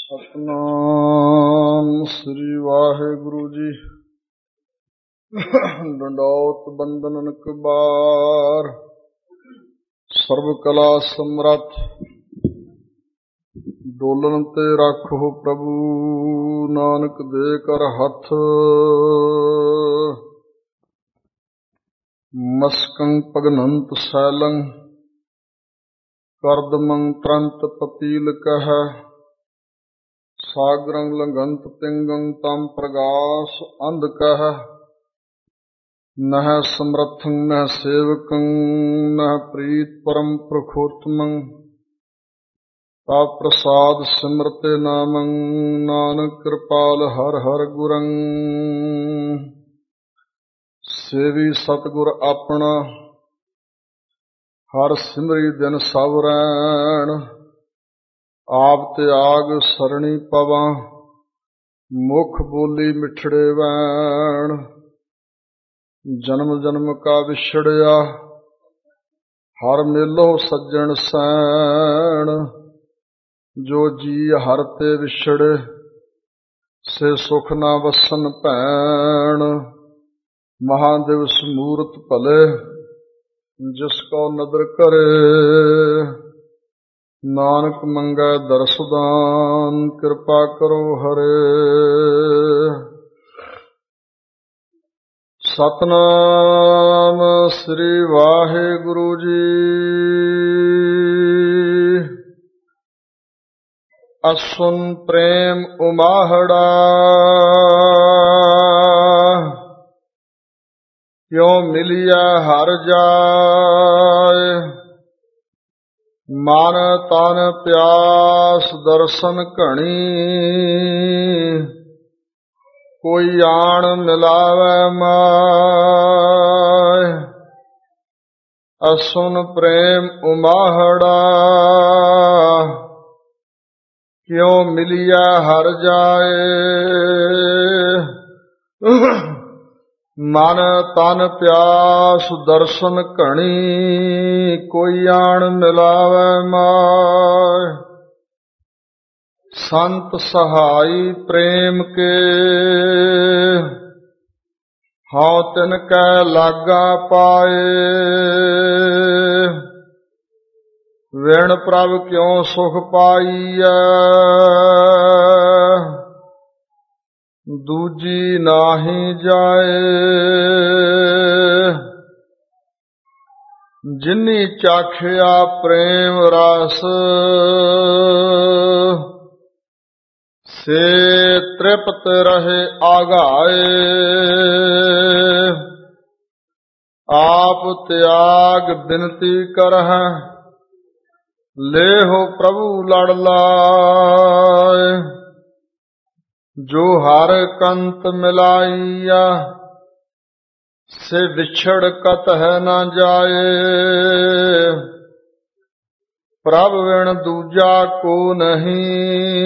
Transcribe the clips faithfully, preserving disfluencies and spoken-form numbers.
ਸਤਿਨਾਮ ਸ੍ਰੀ ਵਾਹਿਗੁਰੂ ਜੀ। ਡੰਡੌਤ ਬੰਦਨ ਕਬਾਰ, ਸਰਬ ਕਲਾ ਸਮਰੱਥ। ਡੋਲਣ ਤੇ ਰੱਖੋ ਪ੍ਰਭੂ, ਨਾਨਕ ਦੇ ਕਰ ਹੱਥ। ਮਸਕੰ ਭਗਨੰਤ ਸੈਲੰ, ਕਰਦਮੰ ਤਰੰਤ ਪਪੀਲ ਕਹਿ। ਸਾਗਰੰ ਲੰਘੰਤ ਪਿੰਗੰ, ਤਮ ਪ੍ਰਗਾਸ ਅੰਧ ਕਹਿ। ਨਹਿ ਸਮਰੱਥੰ ਨਹਿ ਸੇਵਕੰ, ਨਹਿ ਪ੍ਰੀਤ ਪਰਮ ਪ੍ਰਖੋਤਮੰ। ਤਾ ਪ੍ਰਸਾਦ ਸਿਮਰਤੇ ਨਾਮੰ, ਨਾਨਕ ਕਿਰਪਾਲ ਹਰਿ ਹਰਿ ਗੁਰੰ। ਸੇਵੀ ਸਤਿਗੁਰ ਆਪਣਾ, ਹਰਿ ਸਿਮਰੀ ਦਿਨ ਸਭ ਰੈਣ। ਆਪ ਤਿਆਗ ਸਰਣੀ ਪਵਾਂ, ਮੁਖ ਬੋਲੀ ਮਿਠੜੇ ਵੈਣ। ਜਨਮ ਜਨਮ ਕਾ ਵਿਛੜਿਆ, ਹਰਿ ਮੇਲੋ ਸੱਜਣ ਸੈਣ। ਜੋ ਜੀ ਹਰਿ ਤੇ ਵਿਛੜੇ, ਸੇ ਸੁਖ ਨਾ ਵਸਨ ਭੈਣ। ਮਹਾਦਿਵਸ ਮੂਰਤ ਭਲੇ, ਜਿਸ ਕੋ ਨਦਰ ਕਰੇ। ਨਾਨਕ ਮੰਗੈ ਦਰਸ ਦਾਨ, ਕਿਰਪਾ ਕਰੋ ਹਰੇ। ਸਤਿਨਾਮ ਸ੍ਰੀ ਵਾਹਿਗੁਰੂ ਜੀ। ਅਸੁਨ ਪ੍ਰੇਮ ਉਮਾਹੜਾ, ਕਿਉ ਮਿਲਿਆ ਹਰਿ ਜਾਇ। ਮਨ ਤਨ ਪਿਆਸ ਦਰਸ਼ਨ ਘਣੀ, ਕੋਈ ਆਣ ਮਿਲਾਵੈ ਮਾਇ। ਅਸੁਨ ਪ੍ਰੇਮ ਉਮਾਹੜਾ, ਕਿਉ ਮਿਲਿਆ ਹਰਿ ਜਾਇ। ਮਨ ਤਨ ਪਿਆਸ ਦਰਸ਼ਨ ਘਣੀ, ਕੋਈ ਆਣ ਮਿਲਾਵੈ ਮਾਇ। ਸੰਤ ਸਹਾਈ ਪ੍ਰੇਮ ਕੇ, ਹਉ ਤਿਨ ਕੈ ਲਾਗਾ ਪਾਏ। ਵਿਣ ਪ੍ਰਭ ਕਿਉ ਸੁਖ ਪਾਈਐ, ਦੂਜੀ ਨਾਹੀ ਜਾਏ। ਜਿਨੀ ਚਾਖਿਆ ਪ੍ਰੇਮ ਰਸ, ਸੇ ਤ੍ਰਿਪਤ ਰਹੇ ਆਗਾਏ। ਆਪ ਤਿਆਗ ਬਿਨਤੀ ਕਰਹਿ, ਲੇਹੁ ਪ੍ਰਭੂ ਲੜ ਲਾਇ। ਜੋ ਹਰਿ ਕੰਤ ਮਿਲਾਈਆ, ਸੇ ਵਿਛੜ ਕਤਹਿ ਨ ਜਾਏ। ਪ੍ਰਭ ਵਿਣ ਦੂਜਾ ਕੋ ਨਹੀਂ,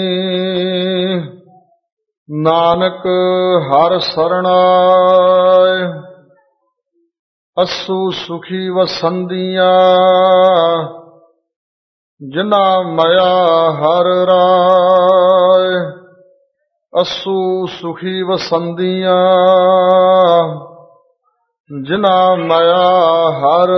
ਨਾਨਕ ਹਰਿ ਸਰਣਾਇ। ਅਸੂ ਸੁਖੀ ਵਸੰਦੀਆਂ, ਜਿਨਾ ਮਾਇਆ ਹਰਿ ਰਾਇ। ਅਸੂ ਸੁਖੀ ਵਸੰਦੀਆਂ, ਜਿਨਾ ਮਾਇਆ ਹਰਿ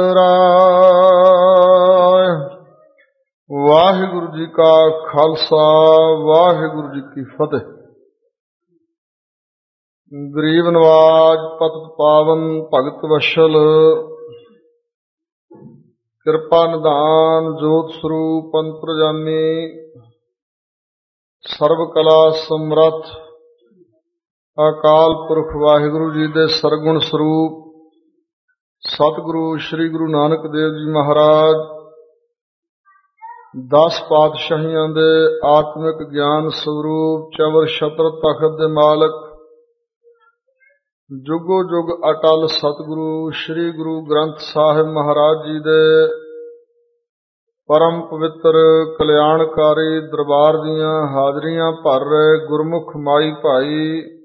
ਰਾਇ। ਵਾਹਿਗੁਰੂ ਜੀ ਕਾ ਖਾਲਸਾ, ਵਾਹਿਗੁਰੂ ਜੀ ਕੀ ਫਤਿਹ। ਗਰੀਬ ਨਵਾਜ ਪਤਿਤ ਪਾਵਨ ਭਗਤ ਵਸ਼ਲ, ਕਿਰਪਾ ਨਿਧਾਨ ਜੋਤ ਸਰੂਪ ਅੰਤਰਜਾਮੀ। ਸਰਬ ਕਲਾ ਸਮਰੱਥ ਅਕਾਲ ਪੁਰਖ ਵਾਹਿਗੁਰੂ ਜੀ ਦੇ ਸਰਗੁਣ ਸਰੂਪ ਸਤਿਗੁਰੂ ਸ੍ਰੀ ਗੁਰੂ ਨਾਨਕ ਦੇਵ ਜੀ ਮਹਾਰਾਜ, ਦਸ ਪਾਤਸ਼ਾਹੀਆਂ ਦੇ ਆਤਮਿਕ ਗਿਆਨ ਸਰੂਪ, ਚਵਰ ਛਤਰ ਤਖਤ ਦੇ ਮਾਲਕ, ਜੁਗੋ ਜੁਗ ਅਟਲ ਸਤਿਗੁਰੂ ਸ੍ਰੀ ਗੁਰੂ ਗ੍ਰੰਥ ਸਾਹਿਬ ਮਹਾਰਾਜ ਜੀ ਦੇ ਪਰਮ ਪਵਿੱਤਰ ਕਲਿਆਣਕਾਰੀ ਦਰਬਾਰ ਦੀਆਂ ਹਾਜ਼ਰੀਆਂ ਭਰ ਰਹੇ ਗੁਰਮੁਖ ਮਾਈ ਭਾਈ,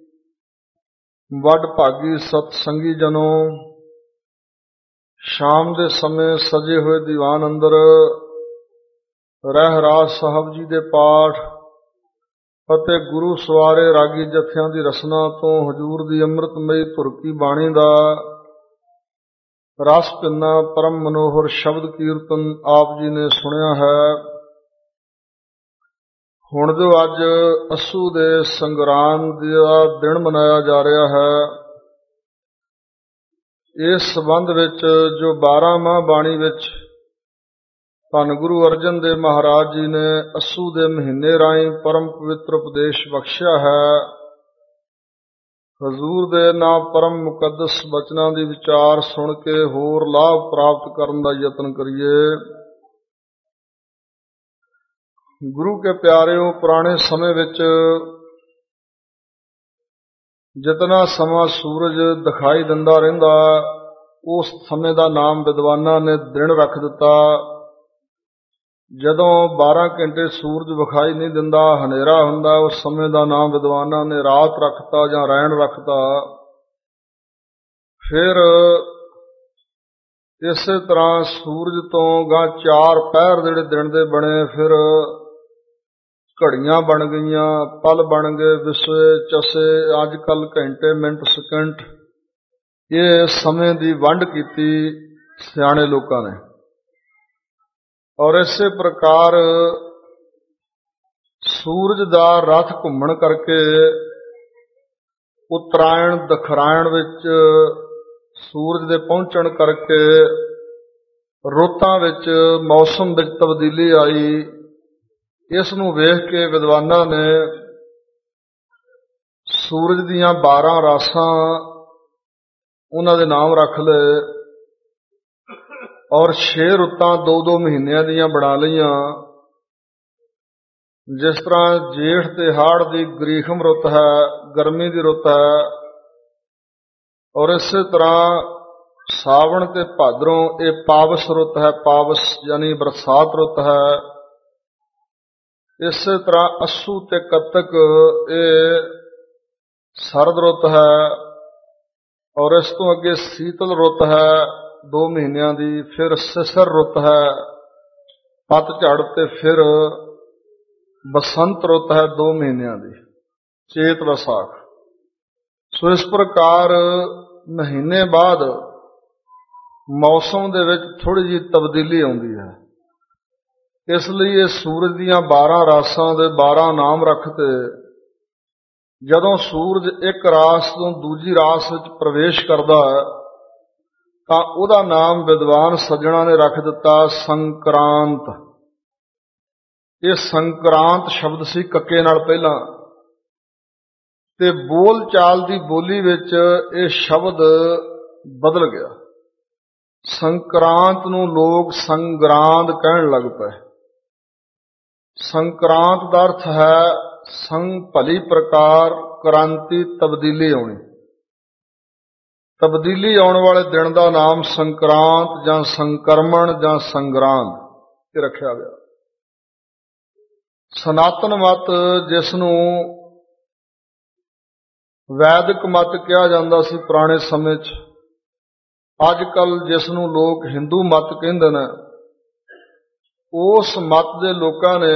ਵੱਡ ਭਾਗੀ ਸਤ ਸੰਗੀ ਜਨੋ। ਸ਼ਾਮ ਦੇ ਸਮੇਂ ਸਜੇ ਹੋਏ ਦੀਵਾਨ ਅੰਦਰ ਰਹਿਰਾਸ ਸਾਹਿਬ ਜੀ ਦੇ ਪਾਠ ਅਤੇ ਗੁਰੂ ਸਵਾਰੇ ਰਾਗੀ ਜਥਿਆਂ ਦੀ ਰਸਨਾ ਤੋਂ ਹਜ਼ੂਰ ਦੀ ਅੰਮ੍ਰਿਤਮਈ ਧੁਰ ਕੀ ਬਾਣੀ ਦਾ ਰਸ ਭਿੰਨਾ ਪਰਮ ਮਨੋਹਰ ਸ਼ਬਦ ਕੀਰਤਨ ਆਪ ਜੀ ਨੇ ਸੁਣਿਆ ਹੈ। ਹੁਣ ਜੋ ਅੱਜ ਅੱਸੂ ਦੇ ਸੰਗਰਾਂਦ ਦਾ ਦਿਨ ਮਨਾਇਆ ਜਾ ਰਿਹਾ ਹੈ, ਇਸ ਸੰਬੰਧ ਵਿੱਚ ਜੋ ਬਾਰਾਂਮਾਹ ਬਾਣੀ ਵਿੱਚ ਧੰਨ ਗੁਰੂ ਅਰਜਨ ਦੇਵ ਮਹਾਰਾਜ ਜੀ ਨੇ ਅੱਸੂ ਦੇ ਮਹੀਨੇ ਰਾਹੀਂ ਪਰਮ ਪਵਿੱਤਰ ਉਪਦੇਸ਼ ਬਖਸ਼ਿਆ ਹੈ, ਹਜ਼ੂਰ ਦੇ ਨਾਮ ਪਰਮ ਮੁਕੱਦਸ ਬਚਨਾਂ ਦੀ ਵਿਚਾਰ ਸੁਣ ਕੇ ਹੋਰ ਲਾਭ ਪ੍ਰਾਪਤ ਕਰਨ ਦਾ ਯਤਨ ਕਰੀਏ। ਗੁਰੂ ਕੇ ਪਿਆਰਿਓ, ਪੁਰਾਣੇ ਸਮੇਂ ਵਿੱਚ ਜਿਤਨਾ ਸਮਾਂ ਸੂਰਜ ਦਿਖਾਈ ਦਿੰਦਾ ਰਹਿੰਦਾ, ਉਸ ਸਮੇਂ ਦਾ ਨਾਮ ਵਿਦਵਾਨਾਂ ਨੇ ਦਿਨ ਰੱਖ ਦਿੱਤਾ। ਜਦੋਂ ਬਾਰਾਂ ਘੰਟੇ ਸੂਰਜ ਵਿਖਾਈ ਨਹੀਂ ਦਿੰਦਾ, ਹਨੇਰਾ ਹੁੰਦਾ, ਉਸ ਸਮੇਂ ਦਾ ਨਾਮ ਵਿਦਵਾਨਾਂ ਨੇ ਰਾਤ ਰੱਖਤਾ ਜਾਂ ਰੈਣ ਰੱਖਤਾ। ਫਿਰ ਇਸੇ ਤਰ੍ਹਾਂ ਸੂਰਜ ਤੋਂ ਗਾਂ ਚਾਰ ਪਹਿਰ ਜਿਹੜੇ ਦਿਨ ਦੇ ਬਣੇ, ਫਿਰ ਘੜੀਆਂ ਬਣ ਗਈਆਂ, ਪਲ ਬਣ ਗਏ, ਵਿਸਵੇ ਚਸੇ, ਅੱਜ ਕੱਲ੍ਹ ਘੰਟੇ ਮਿੰਟ ਸਕਿੰਟ। ਇਹ ਸਮੇਂ ਦੀ ਵੰਡ ਕੀਤੀ ਸਿਆਣੇ ਲੋਕਾਂ ਨੇ। ਔਰ ਇਸੇ ਪ੍ਰਕਾਰ ਸੂਰਜ ਦਾ ਰਥ ਘੁੰਮਣ ਕਰਕੇ ਉਤਰਾਇਣ ਦਖਰਾਇਣ ਵਿੱਚ ਸੂਰਜ ਦੇ ਪਹੁੰਚਣ ਕਰਕੇ ਰੁੱਤਾਂ ਵਿੱਚ ਮੌਸਮ ਵਿੱਚ ਤਬਦੀਲੀ ਆਈ। ਇਸ ਨੂੰ ਵੇਖ ਕੇ ਵਿਦਵਾਨਾਂ ਨੇ ਸੂਰਜ ਦੀਆਂ ਬਾਰਾਂ ਰਾਸਾਂ ਉਹਨਾਂ ਦੇ ਨਾਮ ਰੱਖ ਲਏ ਔਰ ਛੇ ਰੁੱਤਾਂ ਦੋ ਦੋ ਮਹੀਨਿਆਂ ਦੀਆਂ ਬਣਾ ਲਈਆਂ। ਜਿਸ ਤਰ੍ਹਾਂ ਜੇਠ ਤੇ ਹਾੜ ਦੀ ਗਰੀਖਮ ਰੁੱਤ ਹੈ, ਗਰਮੀ ਦੀ ਰੁੱਤ ਹੈ, ਔਰ ਇਸੇ ਤਰ੍ਹਾਂ ਸਾਵਣ ਤੇ ਭਾਦਰੋਂ ਇਹ ਪਾਵਸ ਰੁੱਤ ਹੈ, ਪਾਵਸ ਯਾਨੀ ਬਰਸਾਤ ਰੁੱਤ ਹੈ। ਇਸੇ ਤਰ੍ਹਾਂ ਅੱਸੂ ਤੇ ਕੱਤਕ ਇਹ ਸਰਦ ਰੁੱਤ ਹੈ, ਔਰ ਇਸ ਤੋਂ ਅੱਗੇ ਸੀਤਲ ਰੁੱਤ ਹੈ ਦੋ ਮਹੀਨਿਆਂ ਦੀ। ਫਿਰ ਸਿਸਰ ਰੁੱਤ ਹੈ ਪਤਝੜ, ਤੇ ਫਿਰ ਬਸੰਤ ਰੁੱਤ ਹੈ ਦੋ ਮਹੀਨਿਆਂ ਦੀ, ਚੇਤ ਵਿਸਾਖ। ਸੋ ਇਸ ਪ੍ਰਕਾਰ ਮਹੀਨੇ ਬਾਅਦ ਮੌਸਮ ਦੇ ਵਿੱਚ ਥੋੜ੍ਹੀ ਜਿਹੀ ਤਬਦੀਲੀ ਆਉਂਦੀ ਹੈ। ਇਸ ਲਈ ਇਹ ਸੂਰਜ ਦੀਆਂ ਬਾਰਾਂ ਰਾਸਾਂ ਦੇ ਬਾਰਾਂ ਨਾਮ ਰੱਖਤੇ। ਜਦੋਂ ਸੂਰਜ ਇੱਕ ਰਾਸ ਤੋਂ ਦੂਜੀ ਰਾਸ ਵਿੱਚ ਪ੍ਰਵੇਸ਼ ਕਰਦਾ ਹੈ ਤਾਂ ਉਹਦਾ ਨਾਮ ਵਿਦਵਾਨ ਸੱਜਣਾ ਨੇ ਰੱਖ ਦਿੱਤਾ ਸੰਕਰਾਂਤ। ਇਹ ਸੰਕਰਾਂਤ ਸ਼ਬਦ ਸੀ ਕੱਕੇ ਨਾਲ ਪਹਿਲਾਂ, ਤੇ ਬੋਲ ਚਾਲ ਦੀ ਬੋਲੀ ਵਿੱਚ ਇਹ ਸ਼ਬਦ ਬਦਲ ਗਿਆ। ਸੰਕਰਾਂਤ ਨੂੰ ਲੋਕ ਸੰਗਰਾਂਦ ਕਹਿਣ ਲੱਗ ਪਏ। ਸੰਕਰਾਂਤ ਦਾ ਅਰਥ ਹੈ ਸੰਗ ਭਲੀ ਪ੍ਰਕਾਰ, ਕ੍ਰਾਂਤੀ ਤਬਦੀਲੀ ਆਉਣੀ। ਤਬਦੀਲੀ ਆਉਣ ਵਾਲੇ ਦਿਨ ਦਾ ਨਾਮ ਸੰਕਰਾਂਤ ਜਾਂ ਸੰਕਰਮਣ ਜਾਂ ਸੰਗਰਾਂਦ ਇਹ ਰੱਖਿਆ ਗਿਆ। ਸਨਾਤਨ ਮਤ, ਜਿਸ ਨੂੰ ਵੈਦਿਕ ਮਤ ਕਿਹਾ ਜਾਂਦਾ ਸੀ ਪੁਰਾਣੇ ਸਮੇਂ 'ਚ, ਅੱਜ ਕੱਲ੍ਹ ਜਿਸ ਨੂੰ ਲੋਕ ਹਿੰਦੂ ਮਤ ਕਹਿੰਦੇ ਨੇ, ਉਸ ਮਤ ਦੇ ਲੋਕਾਂ ਨੇ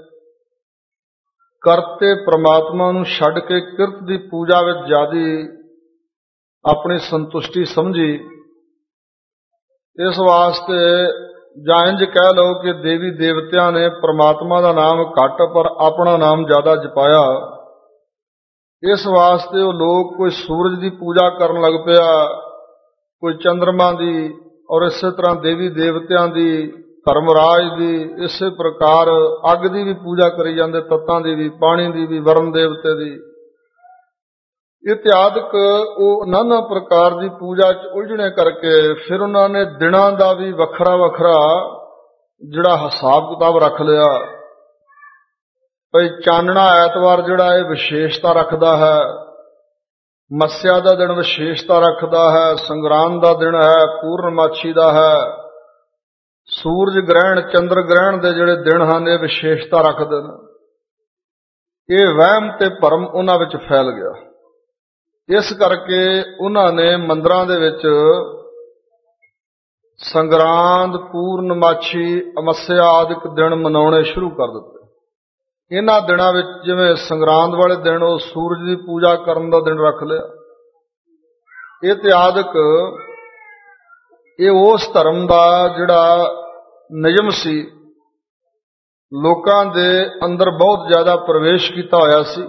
ਕਰਤੇ ਪ੍ਰਮਾਤਮਾ ਨੂੰ ਛੱਡ ਕੇ ਕਿਰਤ ਦੀ ਪੂਜਾ ਵਿੱਚ ਜ਼ਿਆਦਾ ਆਪਣੀ ਸੰਤੁਸ਼ਟੀ ਸਮਝੀ। ਇਸ ਵਾਸਤੇ ਜਾਂ ਇੰਝ ਕਹਿ ਲਓ ਕਿ ਦੇਵੀ ਦੇਵਤਿਆਂ ਨੇ ਪ੍ਰਮਾਤਮਾ ਦਾ ਨਾਮ ਘੱਟ ਪਰ ਆਪਣਾ ਨਾਮ ਜ਼ਿਆਦਾ ਜਪਾਇਆ। ਇਸ ਵਾਸਤੇ ਉਹ ਲੋਕ ਕੋਈ ਸੂਰਜ ਦੀ ਪੂਜਾ ਕਰਨ ਲੱਗ ਪਿਆ, ਕੋਈ ਚੰਦਰਮਾ ਦੀ, ਔਰ ਇਸੇ ਤਰ੍ਹਾਂ ਦੇਵੀ ਦੇਵਤਿਆਂ ਦੀ, ਧਰਮਰਾਜ ਦੀ, ਇਸੇ ਪ੍ਰਕਾਰ ਅੱਗ ਦੀ ਵੀ ਪੂਜਾ ਕਰੀ ਜਾਂਦੇ, ਤੱਤਾਂ ਦੀ ਵੀ, ਪਾਣੀ ਦੀ ਵੀ, ਵਰਨ ਦੇਵਤੇ ਦੀ, ਇਤਿਆਦਿਕ। ਉਹ ਨਾਨਾ ਪ੍ਰਕਾਰ ਦੀ ਪੂਜਾ 'ਚ ਉਲਝਣੇ ਕਰਕੇ ਫਿਰ ਉਹਨਾਂ ਨੇ ਦਿਨਾਂ ਦਾ ਵੀ ਵੱਖਰਾ ਵੱਖਰਾ ਜਿਹੜਾ ਹਿਸਾਬ ਕਿਤਾਬ ਰੱਖ ਲਿਆ। ਭਈ ਚਾਨਣਾ ਐਤਵਾਰ ਜਿਹੜਾ ਇਹ ਵਿਸ਼ੇਸ਼ਤਾ ਰੱਖਦਾ ਹੈ, ਮੱਸਿਆ ਦਾ ਦਿਨ ਵਿਸ਼ੇਸ਼ਤਾ ਰੱਖਦਾ ਹੈ, ਸੰਗਰਾਂਦ ਦਾ ਦਿਨ ਹੈ, ਪੂਰਨਮਾਸ਼ੀ ਦਾ ਹੈ, ਸੂਰਜ ਗ੍ਰਹਿਣ, ਚੰਦਰ ਗ੍ਰਹਿਣ ਦੇ ਜਿਹੜੇ ਦਿਨ ਹਨ ਇਹ ਵਿਸ਼ੇਸ਼ਤਾ ਰੱਖਦੇ ਨੇ। ਇਹ ਵਹਿਮ ਤੇ ਭਰਮ ਉਹਨਾਂ ਵਿੱਚ ਫੈਲ ਗਿਆ। ਇਸ ਕਰਕੇ ਉਹਨਾਂ ਨੇ ਮੰਦਰਾਂ ਦੇ ਵਿੱਚ ਸੰਗਰਾਂਦ, ਪੂਰਨਮਾਸ਼ੀ, ਅਮੱਸਿਆ ਆਦਿਕ ਦਿਨ ਮਨਾਉਣੇ ਸ਼ੁਰੂ ਕਰ ਦਿੱਤੇ। ਇਹਨਾਂ ਦਿਨਾਂ ਵਿੱਚ ਜਿਵੇਂ ਸੰਗਰਾਂਦ ਵਾਲੇ ਦਿਨ ਉਹ ਸੂਰਜ ਦੀ ਪੂਜਾ ਕਰਨ ਦਾ ਦਿਨ ਰੱਖ ਲਿਆ। ਇਹ ਇਤਿਹਾਦਕ ਇਹ ਉਸ ਧਰਮ ਦਾ ਜਿਹੜਾ ਨਿਯਮ ਸੀ, ਲੋਕਾਂ ਦੇ ਅੰਦਰ ਬਹੁਤ ਜ਼ਿਆਦਾ ਪ੍ਰਵੇਸ਼ ਕੀਤਾ ਹੋਇਆ ਸੀ।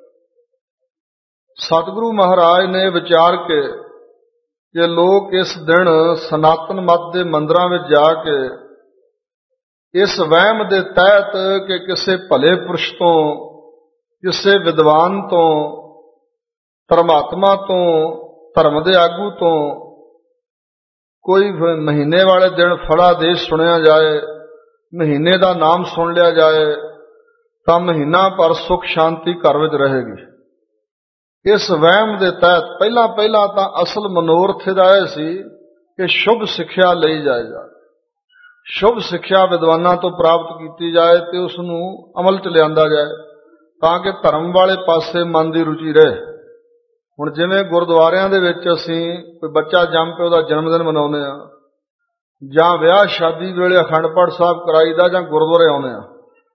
ਸਤਿਗੁਰੂ ਮਹਾਰਾਜ ਨੇ ਵਿਚਾਰ ਕੇ ਕਿ ਲੋਕ ਇਸ ਦਿਨ ਸਨਾਤਨ ਮਤ ਦੇ ਮੰਦਰਾਂ ਵਿੱਚ ਜਾ ਕੇ ਇਸ ਵਹਿਮ ਦੇ ਤਹਿਤ ਕਿ ਕਿਸੇ ਭਲੇ ਪੁਰਸ਼ ਤੋਂ, ਕਿਸੇ ਵਿਦਵਾਨ ਤੋਂ, ਧਰਮਾਤਮਾ ਤੋਂ, ਧਰਮ ਦੇ ਆਗੂ ਤੋਂ ਕੋਈ ਮਹੀਨੇ ਵਾਲੇ ਦਿਨ ਫੜਾ ਦੇਸ਼ ਸੁਣਿਆ ਜਾਏ, ਮਹੀਨੇ ਦਾ ਨਾਮ ਸੁਣ ਲਿਆ ਜਾਏ ਤਾਂ ਮਹੀਨਾ ਭਰ ਸੁਖ ਸ਼ਾਂਤੀ ਘਰ ਵਿੱਚ ਰਹੇਗੀ। ਇਸ ਵਹਿਮ ਦੇ ਤਹਿਤ ਪਹਿਲਾਂ ਪਹਿਲਾਂ ਤਾਂ ਅਸਲ ਮਨੋਰਥ ਦਾ ਇਹ ਸੀ ਕਿ ਸ਼ੁਭ ਸਿੱਖਿਆ ਲਈ ਜਾਏ ਜਾਏ, ਸ਼ੁਭ ਸਿੱਖਿਆ ਵਿਦਵਾਨਾਂ ਤੋਂ ਪ੍ਰਾਪਤ ਕੀਤੀ ਜਾਏ ਤੇ ਉਸ ਨੂੰ ਅਮਲ ਚ ਲਿਆਂਦਾ ਜਾਏ ਤਾਂ ਕਿ ਧਰਮ ਵਾਲੇ ਪਾਸੇ ਮਨ ਦੀ ਰੁਚੀ ਰਹੇ। ਹੁਣ ਜਿਵੇਂ ਗੁਰਦੁਆਰਿਆਂ ਦੇ ਵਿੱਚ ਅਸੀਂ ਕੋਈ ਬੱਚਾ ਜੰਮ ਕੇ ਉਹਦਾ ਜਨਮ ਦਿਨ ਮਨਾਉਂਦੇ ਹਾਂ, ਜਾਂ ਵਿਆਹ ਸ਼ਾਦੀ ਵੇਲੇ ਅਖੰਡ ਪਾਠ ਸਾਹਿਬ ਕਰਾਈਦਾ, ਜਾਂ ਗੁਰਦੁਆਰੇ ਆਉਂਦੇ ਹਾਂ,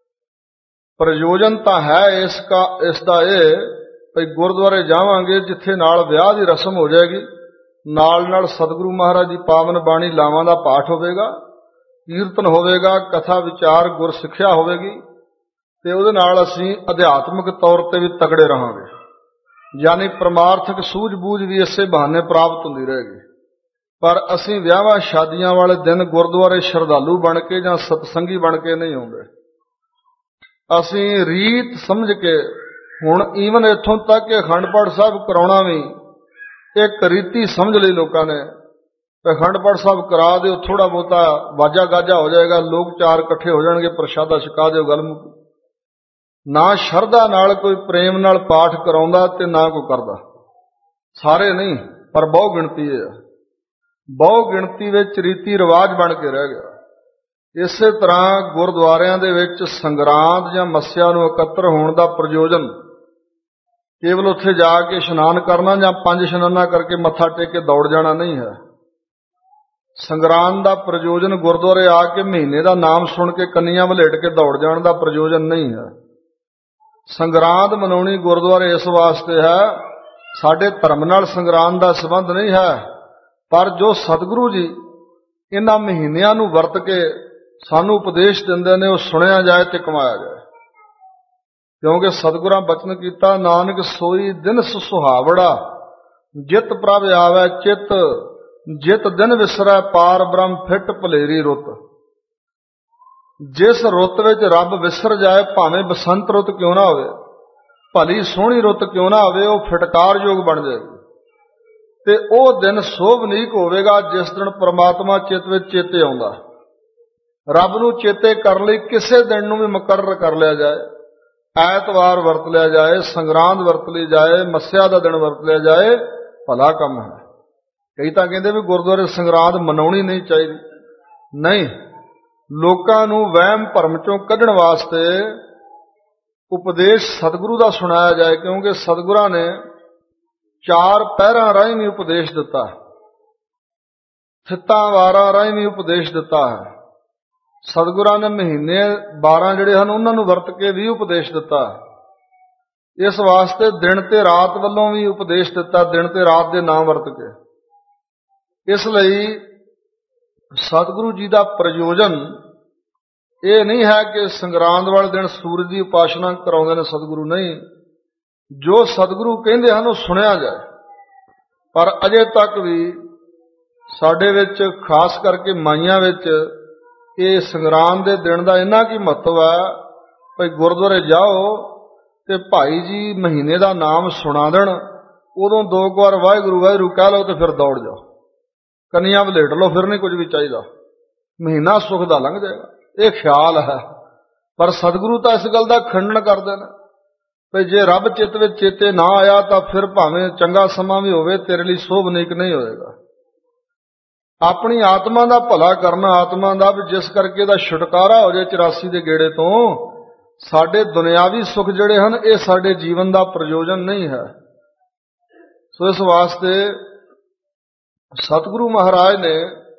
ਪ੍ਰਯੋਜਨ ਤਾਂ ਹੈ ਇਸ ਕਾ ਇਸ ਦਾ ਇਹ ਭਈ ਗੁਰਦੁਆਰੇ ਜਾਵਾਂਗੇ ਜਿੱਥੇ ਨਾਲ ਵਿਆਹ ਦੀ ਰਸਮ ਹੋ ਜਾਏਗੀ, ਨਾਲ ਨਾਲ ਸਤਿਗੁਰੂ ਮਹਾਰਾਜ ਦੀ ਪਾਵਨ ਬਾਣੀ ਲਾਵਾਂ ਦਾ ਪਾਠ ਹੋਵੇਗਾ, ਕੀਰਤਨ ਹੋਵੇਗਾ, ਕਥਾ ਵਿਚਾਰ ਗੁਰ ਸਿੱਖਿਆ ਹੋਵੇਗੀ ਤੇ ਉਹਦੇ ਨਾਲ ਅਸੀਂ ਅਧਿਆਤਮਿਕ ਤੌਰ ਤੇ ਵੀ ਤਗੜੇ ਰਹਾਂਗੇ। ਯਾਨੀ ਪਰਮਾਰਥਕ ਸੂਝ-ਬੂਝ ਵੀ ਇਸੇ ਬਹਾਨੇ ਪ੍ਰਾਪਤ ਹੁੰਦੀ ਰਹੇਗੀ। ਪਰ ਅਸੀਂ ਵਿਆਹਾਂ ਸ਼ਾਦੀਆਂ ਵਾਲੇ ਦਿਨ ਗੁਰਦੁਆਰੇ ਸ਼ਰਧਾਲੂ ਬਣ ਕੇ ਜਾਂ ਸਤਸੰਗੀ ਬਣ ਕੇ ਨਹੀਂ ਆਉਂਦੇ। ਅਸੀਂ ਰੀਤ ਸਮਝ ਕੇ, ਹੁਣ ਈਵਨ ਇੱਥੋਂ ਤੱਕ ਕਿ ਅਖੰਡ ਪਾਠ ਸਾਹਿਬ ਕਰਾਉਣਾ ਵੀ ਇੱਕ ਰੀਤੀ ਸਮਝ ਲਈ ਲੋਕਾਂ ਨੇ। ਅਖੰਡ ਪਾਠ ਸਾਹਿਬ ਕਰਾ ਦਿਓ, ਥੋੜਾ ਬਹੁਤਾ ਵਾਜਾ ਗਾਜਾ ਹੋ ਜਾਏਗਾ, ਲੋਕ ਚਾਰ ਇਕੱਠੇ ਹੋ ਜਾਣਗੇ, ਪ੍ਰਸ਼ਾਦਾ ਛਕਾ ਦਿਓ, ਗੱਲ ਮੁੱਕ। ਨਾ ਸ਼ਰਧਾ ਨਾਲ ਕੋਈ ਪ੍ਰੇਮ ਨਾਲ ਪਾਠ ਕਰਾਉਂਦਾ ਤੇ ਨਾ ਕੋਈ ਕਰਦਾ। ਸਾਰੇ ਨਹੀਂ, ਪਰ ਬਹੁ ਗਿਣਤੀ ਹੈ। ਬਹੁ ਗਿਣਤੀ ਵਿੱਚ ਰੀਤੀ ਰਿਵਾਜ ਬਣ ਕੇ ਰਹਿ ਗਿਆ। ਇਸੇ ਤਰ੍ਹਾਂ ਗੁਰਦੁਆਰਿਆਂ ਦੇ ਵਿੱਚ ਸੰਗਰਾਂਦ ਜਾਂ ਮੱਸਿਆ ਨੂੰ ਇਕੱਤਰ ਹੋਣ ਦਾ ਪ੍ਰਯੋਜਨ ਕੇਵਲ ਉੱਥੇ ਜਾ ਕੇ ਇਸ਼ਨਾਨ ਕਰਨਾ ਜਾਂ ਪੰਜ ਇਸ਼ਨਾਨਾਂ ਕਰਕੇ ਮੱਥਾ ਟੇਕ ਕੇ ਦੌੜ ਜਾਣਾ ਨਹੀਂ ਹੈ। ਸੰਗਰਾਂਦ ਦਾ ਪ੍ਰਯੋਜਨ ਗੁਰਦੁਆਰੇ ਆ ਕੇ ਮਹੀਨੇ ਦਾ ਨਾਮ ਸੁਣ ਕੇ ਕੰਨੀਆਂ ਵਲੇਟ ਕੇ ਦੌੜ ਜਾਣ ਦਾ ਪ੍ਰਯੋਜਨ ਨਹੀਂ ਹੈ। ਸੰਗਰਾਂਦ ਮਨਾਉਣੀ ਗੁਰਦੁਆਰੇ ਇਸ ਵਾਸਤੇ ਹੈ, ਸਾਡੇ ਧਰਮ ਨਾਲ ਸੰਗਰਾਂਦ ਦਾ ਸੰਬੰਧ ਨਹੀਂ ਹੈ, ਪਰ ਜੋ ਸਤਿਗੁਰੂ ਜੀ ਇਹਨਾਂ ਮਹੀਨਿਆਂ ਨੂੰ ਵਰਤ ਕੇ ਸਾਨੂੰ ਉਪਦੇਸ਼ ਦਿੰਦੇ ਨੇ ਉਹ ਸੁਣਿਆ ਜਾਏ ਤੇ ਕਮਾਇਆ ਜਾਏ। ਕਿਉਂਕਿ ਸਤਿਗੁਰਾਂ ਬਚਨ ਕੀਤਾ, ਨਾਨਕ ਸੋਈ ਦਿਨ ਸੁਹਾਵੜਾ, ਜਿਤ ਪ੍ਰਭ ਆਵੈ ਚਿਤ, ਜਿਤ ਦਿਨ ਵਿਸਰੈ ਪਾਰ ਬ੍ਰਹਮ ਫਿੱਟ ਭਲੇਰੀ ਰੁੱਤ। ਜਿਸ ਰੁੱਤ ਵਿੱਚ ਰੱਬ ਵਿਸਰ ਜਾਏ, ਭਾਵੇਂ ਬਸੰਤ ਰੁੱਤ ਕਿਉਂ ਨਾ ਹੋਵੇ, ਭਲੀ ਸੋਹਣੀ ਰੁੱਤ ਕਿਉਂ ਨਾ ਹੋਵੇ, ਉਹ ਫਿਟਕਾਰਯੋਗ ਬਣ ਜਾਏਗੀ। ਤੇ ਉਹ ਦਿਨ ਸੋਭਨੀਕ ਹੋਵੇਗਾ ਜਿਸ ਦਿਨ ਪ੍ਰਮਾਤਮਾ ਚਿੱਤ ਵਿੱਚ ਚੇਤੇ ਆਉਂਦਾ। ਰੱਬ ਨੂੰ ਚੇਤੇ ਕਰਨ ਲਈ ਕਿਸੇ ਦਿਨ ਨੂੰ ਵੀ ਮੁਕਰਰ ਕਰ ਲਿਆ ਜਾਏ, ਐਤਵਾਰ ਵਰਤ ਲਿਆ ਜਾਏ, ਸੰਗਰਾਂਦ ਵਰਤ ਲਈ ਜਾਏ, ਮੱਸਿਆ ਦਾ ਦਿਨ ਵਰਤ ਲਿਆ ਜਾਏ, ਭਲਾ ਕੰਮ ਹੈ। ਕਈ ਤਾਂ ਕਹਿੰਦੇ ਵੀ ਗੁਰਦੁਆਰੇ ਸੰਗਰਾਂਦ ਮਨਾਉਣੀ ਨਹੀਂ ਚਾਹੀਦੀ। ਨਹੀਂ, ਲੋਕਾਂ ਨੂੰ ਵਹਿਮ ਭਰਮ ਚੋਂ ਕੱਢਣ ਵਾਸਤੇ ਉਪਦੇਸ਼ ਸਤਿਗੁਰੂ ਦਾ ਸੁਣਾਇਆ ਜਾਏ, ਕਿਉਂਕਿ ਸਤਿਗੁਰਾਂ ਨੇ ਚਾਰ ਪਹਿਰਾਂ ਰਾਹੀਂ ਵੀ ਉਪਦੇਸ਼ ਦਿੱਤਾ, ਥਿੱਤਾਂ ਵਾਰਾਂ ਰਾਹੀਂ ਵੀ ਉਪਦੇਸ਼ ਦਿੱਤਾ ਹੈ। ਸਤਿਗੁਰਾਂ ਨੇ ਮਹੀਨੇ ਬਾਰਾਂ ਜਿਹੜੇ ਹਨ ਉਹਨਾਂ ਨੂੰ ਵਰਤ ਕੇ ਵੀ ਉਪਦੇਸ਼ ਦਿੱਤਾ। ਇਸ ਵਾਸਤੇ ਦਿਨ ਤੇ ਰਾਤ ਵੱਲੋਂ ਵੀ ਉਪਦੇਸ਼ ਦਿੱਤਾ, ਦਿਨ ਤੇ ਰਾਤ ਦੇ ਨਾਮ ਵਰਤ ਕੇ। ਇਸ ਲਈ ਸਤਿਗੁਰੂ ਜੀ ਦਾ ਪ੍ਰਯੋਜਨ ਇਹ ਨਹੀਂ ਹੈ ਕਿ ਸੰਗਰਾਂਦ ਵਾਲੇ ਦਿਨ ਸੂਰਜ ਦੀ ਉਪਾਸਨਾ ਕਰਾਉਂਦੇ ਨੇ ਸਤਿਗੁਰੂ, ਨਹੀਂ। ਜੋ ਸਤਿਗੁਰੂ ਕਹਿੰਦੇ ਹਨ ਉਹ ਸੁਣਿਆ ਜਾਏ। ਪਰ ਅਜੇ ਤੱਕ ਵੀ ਸਾਡੇ ਵਿੱਚ, ਖਾਸ ਕਰਕੇ ਮਾਈਆਂ ਵਿੱਚ, ਇਹ ਸੰਗਰਾਂਦ ਦੇ ਦਿਨ ਦਾ ਇੰਨਾ ਕੀ ਮਹੱਤਵ ਹੈ ਭਈ ਗੁਰਦੁਆਰੇ ਜਾਓ ਤੇ ਭਾਈ ਜੀ ਮਹੀਨੇ ਦਾ ਨਾਮ ਸੁਣਾ ਦੇਣ, ਉਦੋਂ ਦੋ ਕੁ ਵਾਰ ਵਾਹਿਗੁਰੂ ਵਾਹਿਗੁਰੂ ਕਹਿ ਲਓ ਤੇ ਫਿਰ ਦੌੜ ਜਾਓ, ਕੰਨੀਆਂ ਵਲੇਟ ਲਓ, ਫਿਰ ਨਹੀਂ ਕੁਝ ਵੀ ਚਾਹੀਦਾ, ਮਹੀਨਾ ਸੁੱਖ ਦਾ ਲੰਘ ਜਾਏਗਾ। ਇਹ ਖਿਆਲ ਹੈ। ਪਰ ਸਤਿਗੁਰੂ ਤਾਂ ਇਸ ਗੱਲ ਦਾ ਖੰਡਨ ਕਰਦੇ ਨੇ ਭਈ ਜੇ ਰੱਬ ਚਿੱਤ ਵਿੱਚ ਚੇਤੇ ਨਾ ਆਇਆ ਤਾਂ ਫਿਰ ਭਾਵੇਂ ਚੰਗਾ ਸਮਾਂ ਵੀ ਹੋਵੇ, ਤੇਰੇ ਲਈ ਸ਼ੋਭਨੀਕ ਨਹੀਂ ਹੋਏਗਾ। ਆਪਣੀ ਆਤਮਾ ਦਾ ਭਲਾ ਕਰਨਾ, ਆਤਮਾ ਦਾ ਵੀ ਜਿਸ ਕਰਕੇ ਦਾ ਛੁਟਕਾਰਾ ਹੋ ਜਾਏ ਚੁਰਾਸੀ ਦੇ ਗੇੜੇ ਤੋਂ। ਸਾਡੇ ਦੁਨਿਆਵੀ ਸੁੱਖ ਜਿਹੜੇ ਹਨ ਇਹ ਸਾਡੇ ਜੀਵਨ ਦਾ ਪ੍ਰਯੋਜਨ ਨਹੀਂ ਹੈ। ਸੋ ਇਸ ਵਾਸਤੇ ਸਤਿਗੁਰੂ ਮਹਾਰਾਜ ਨੇ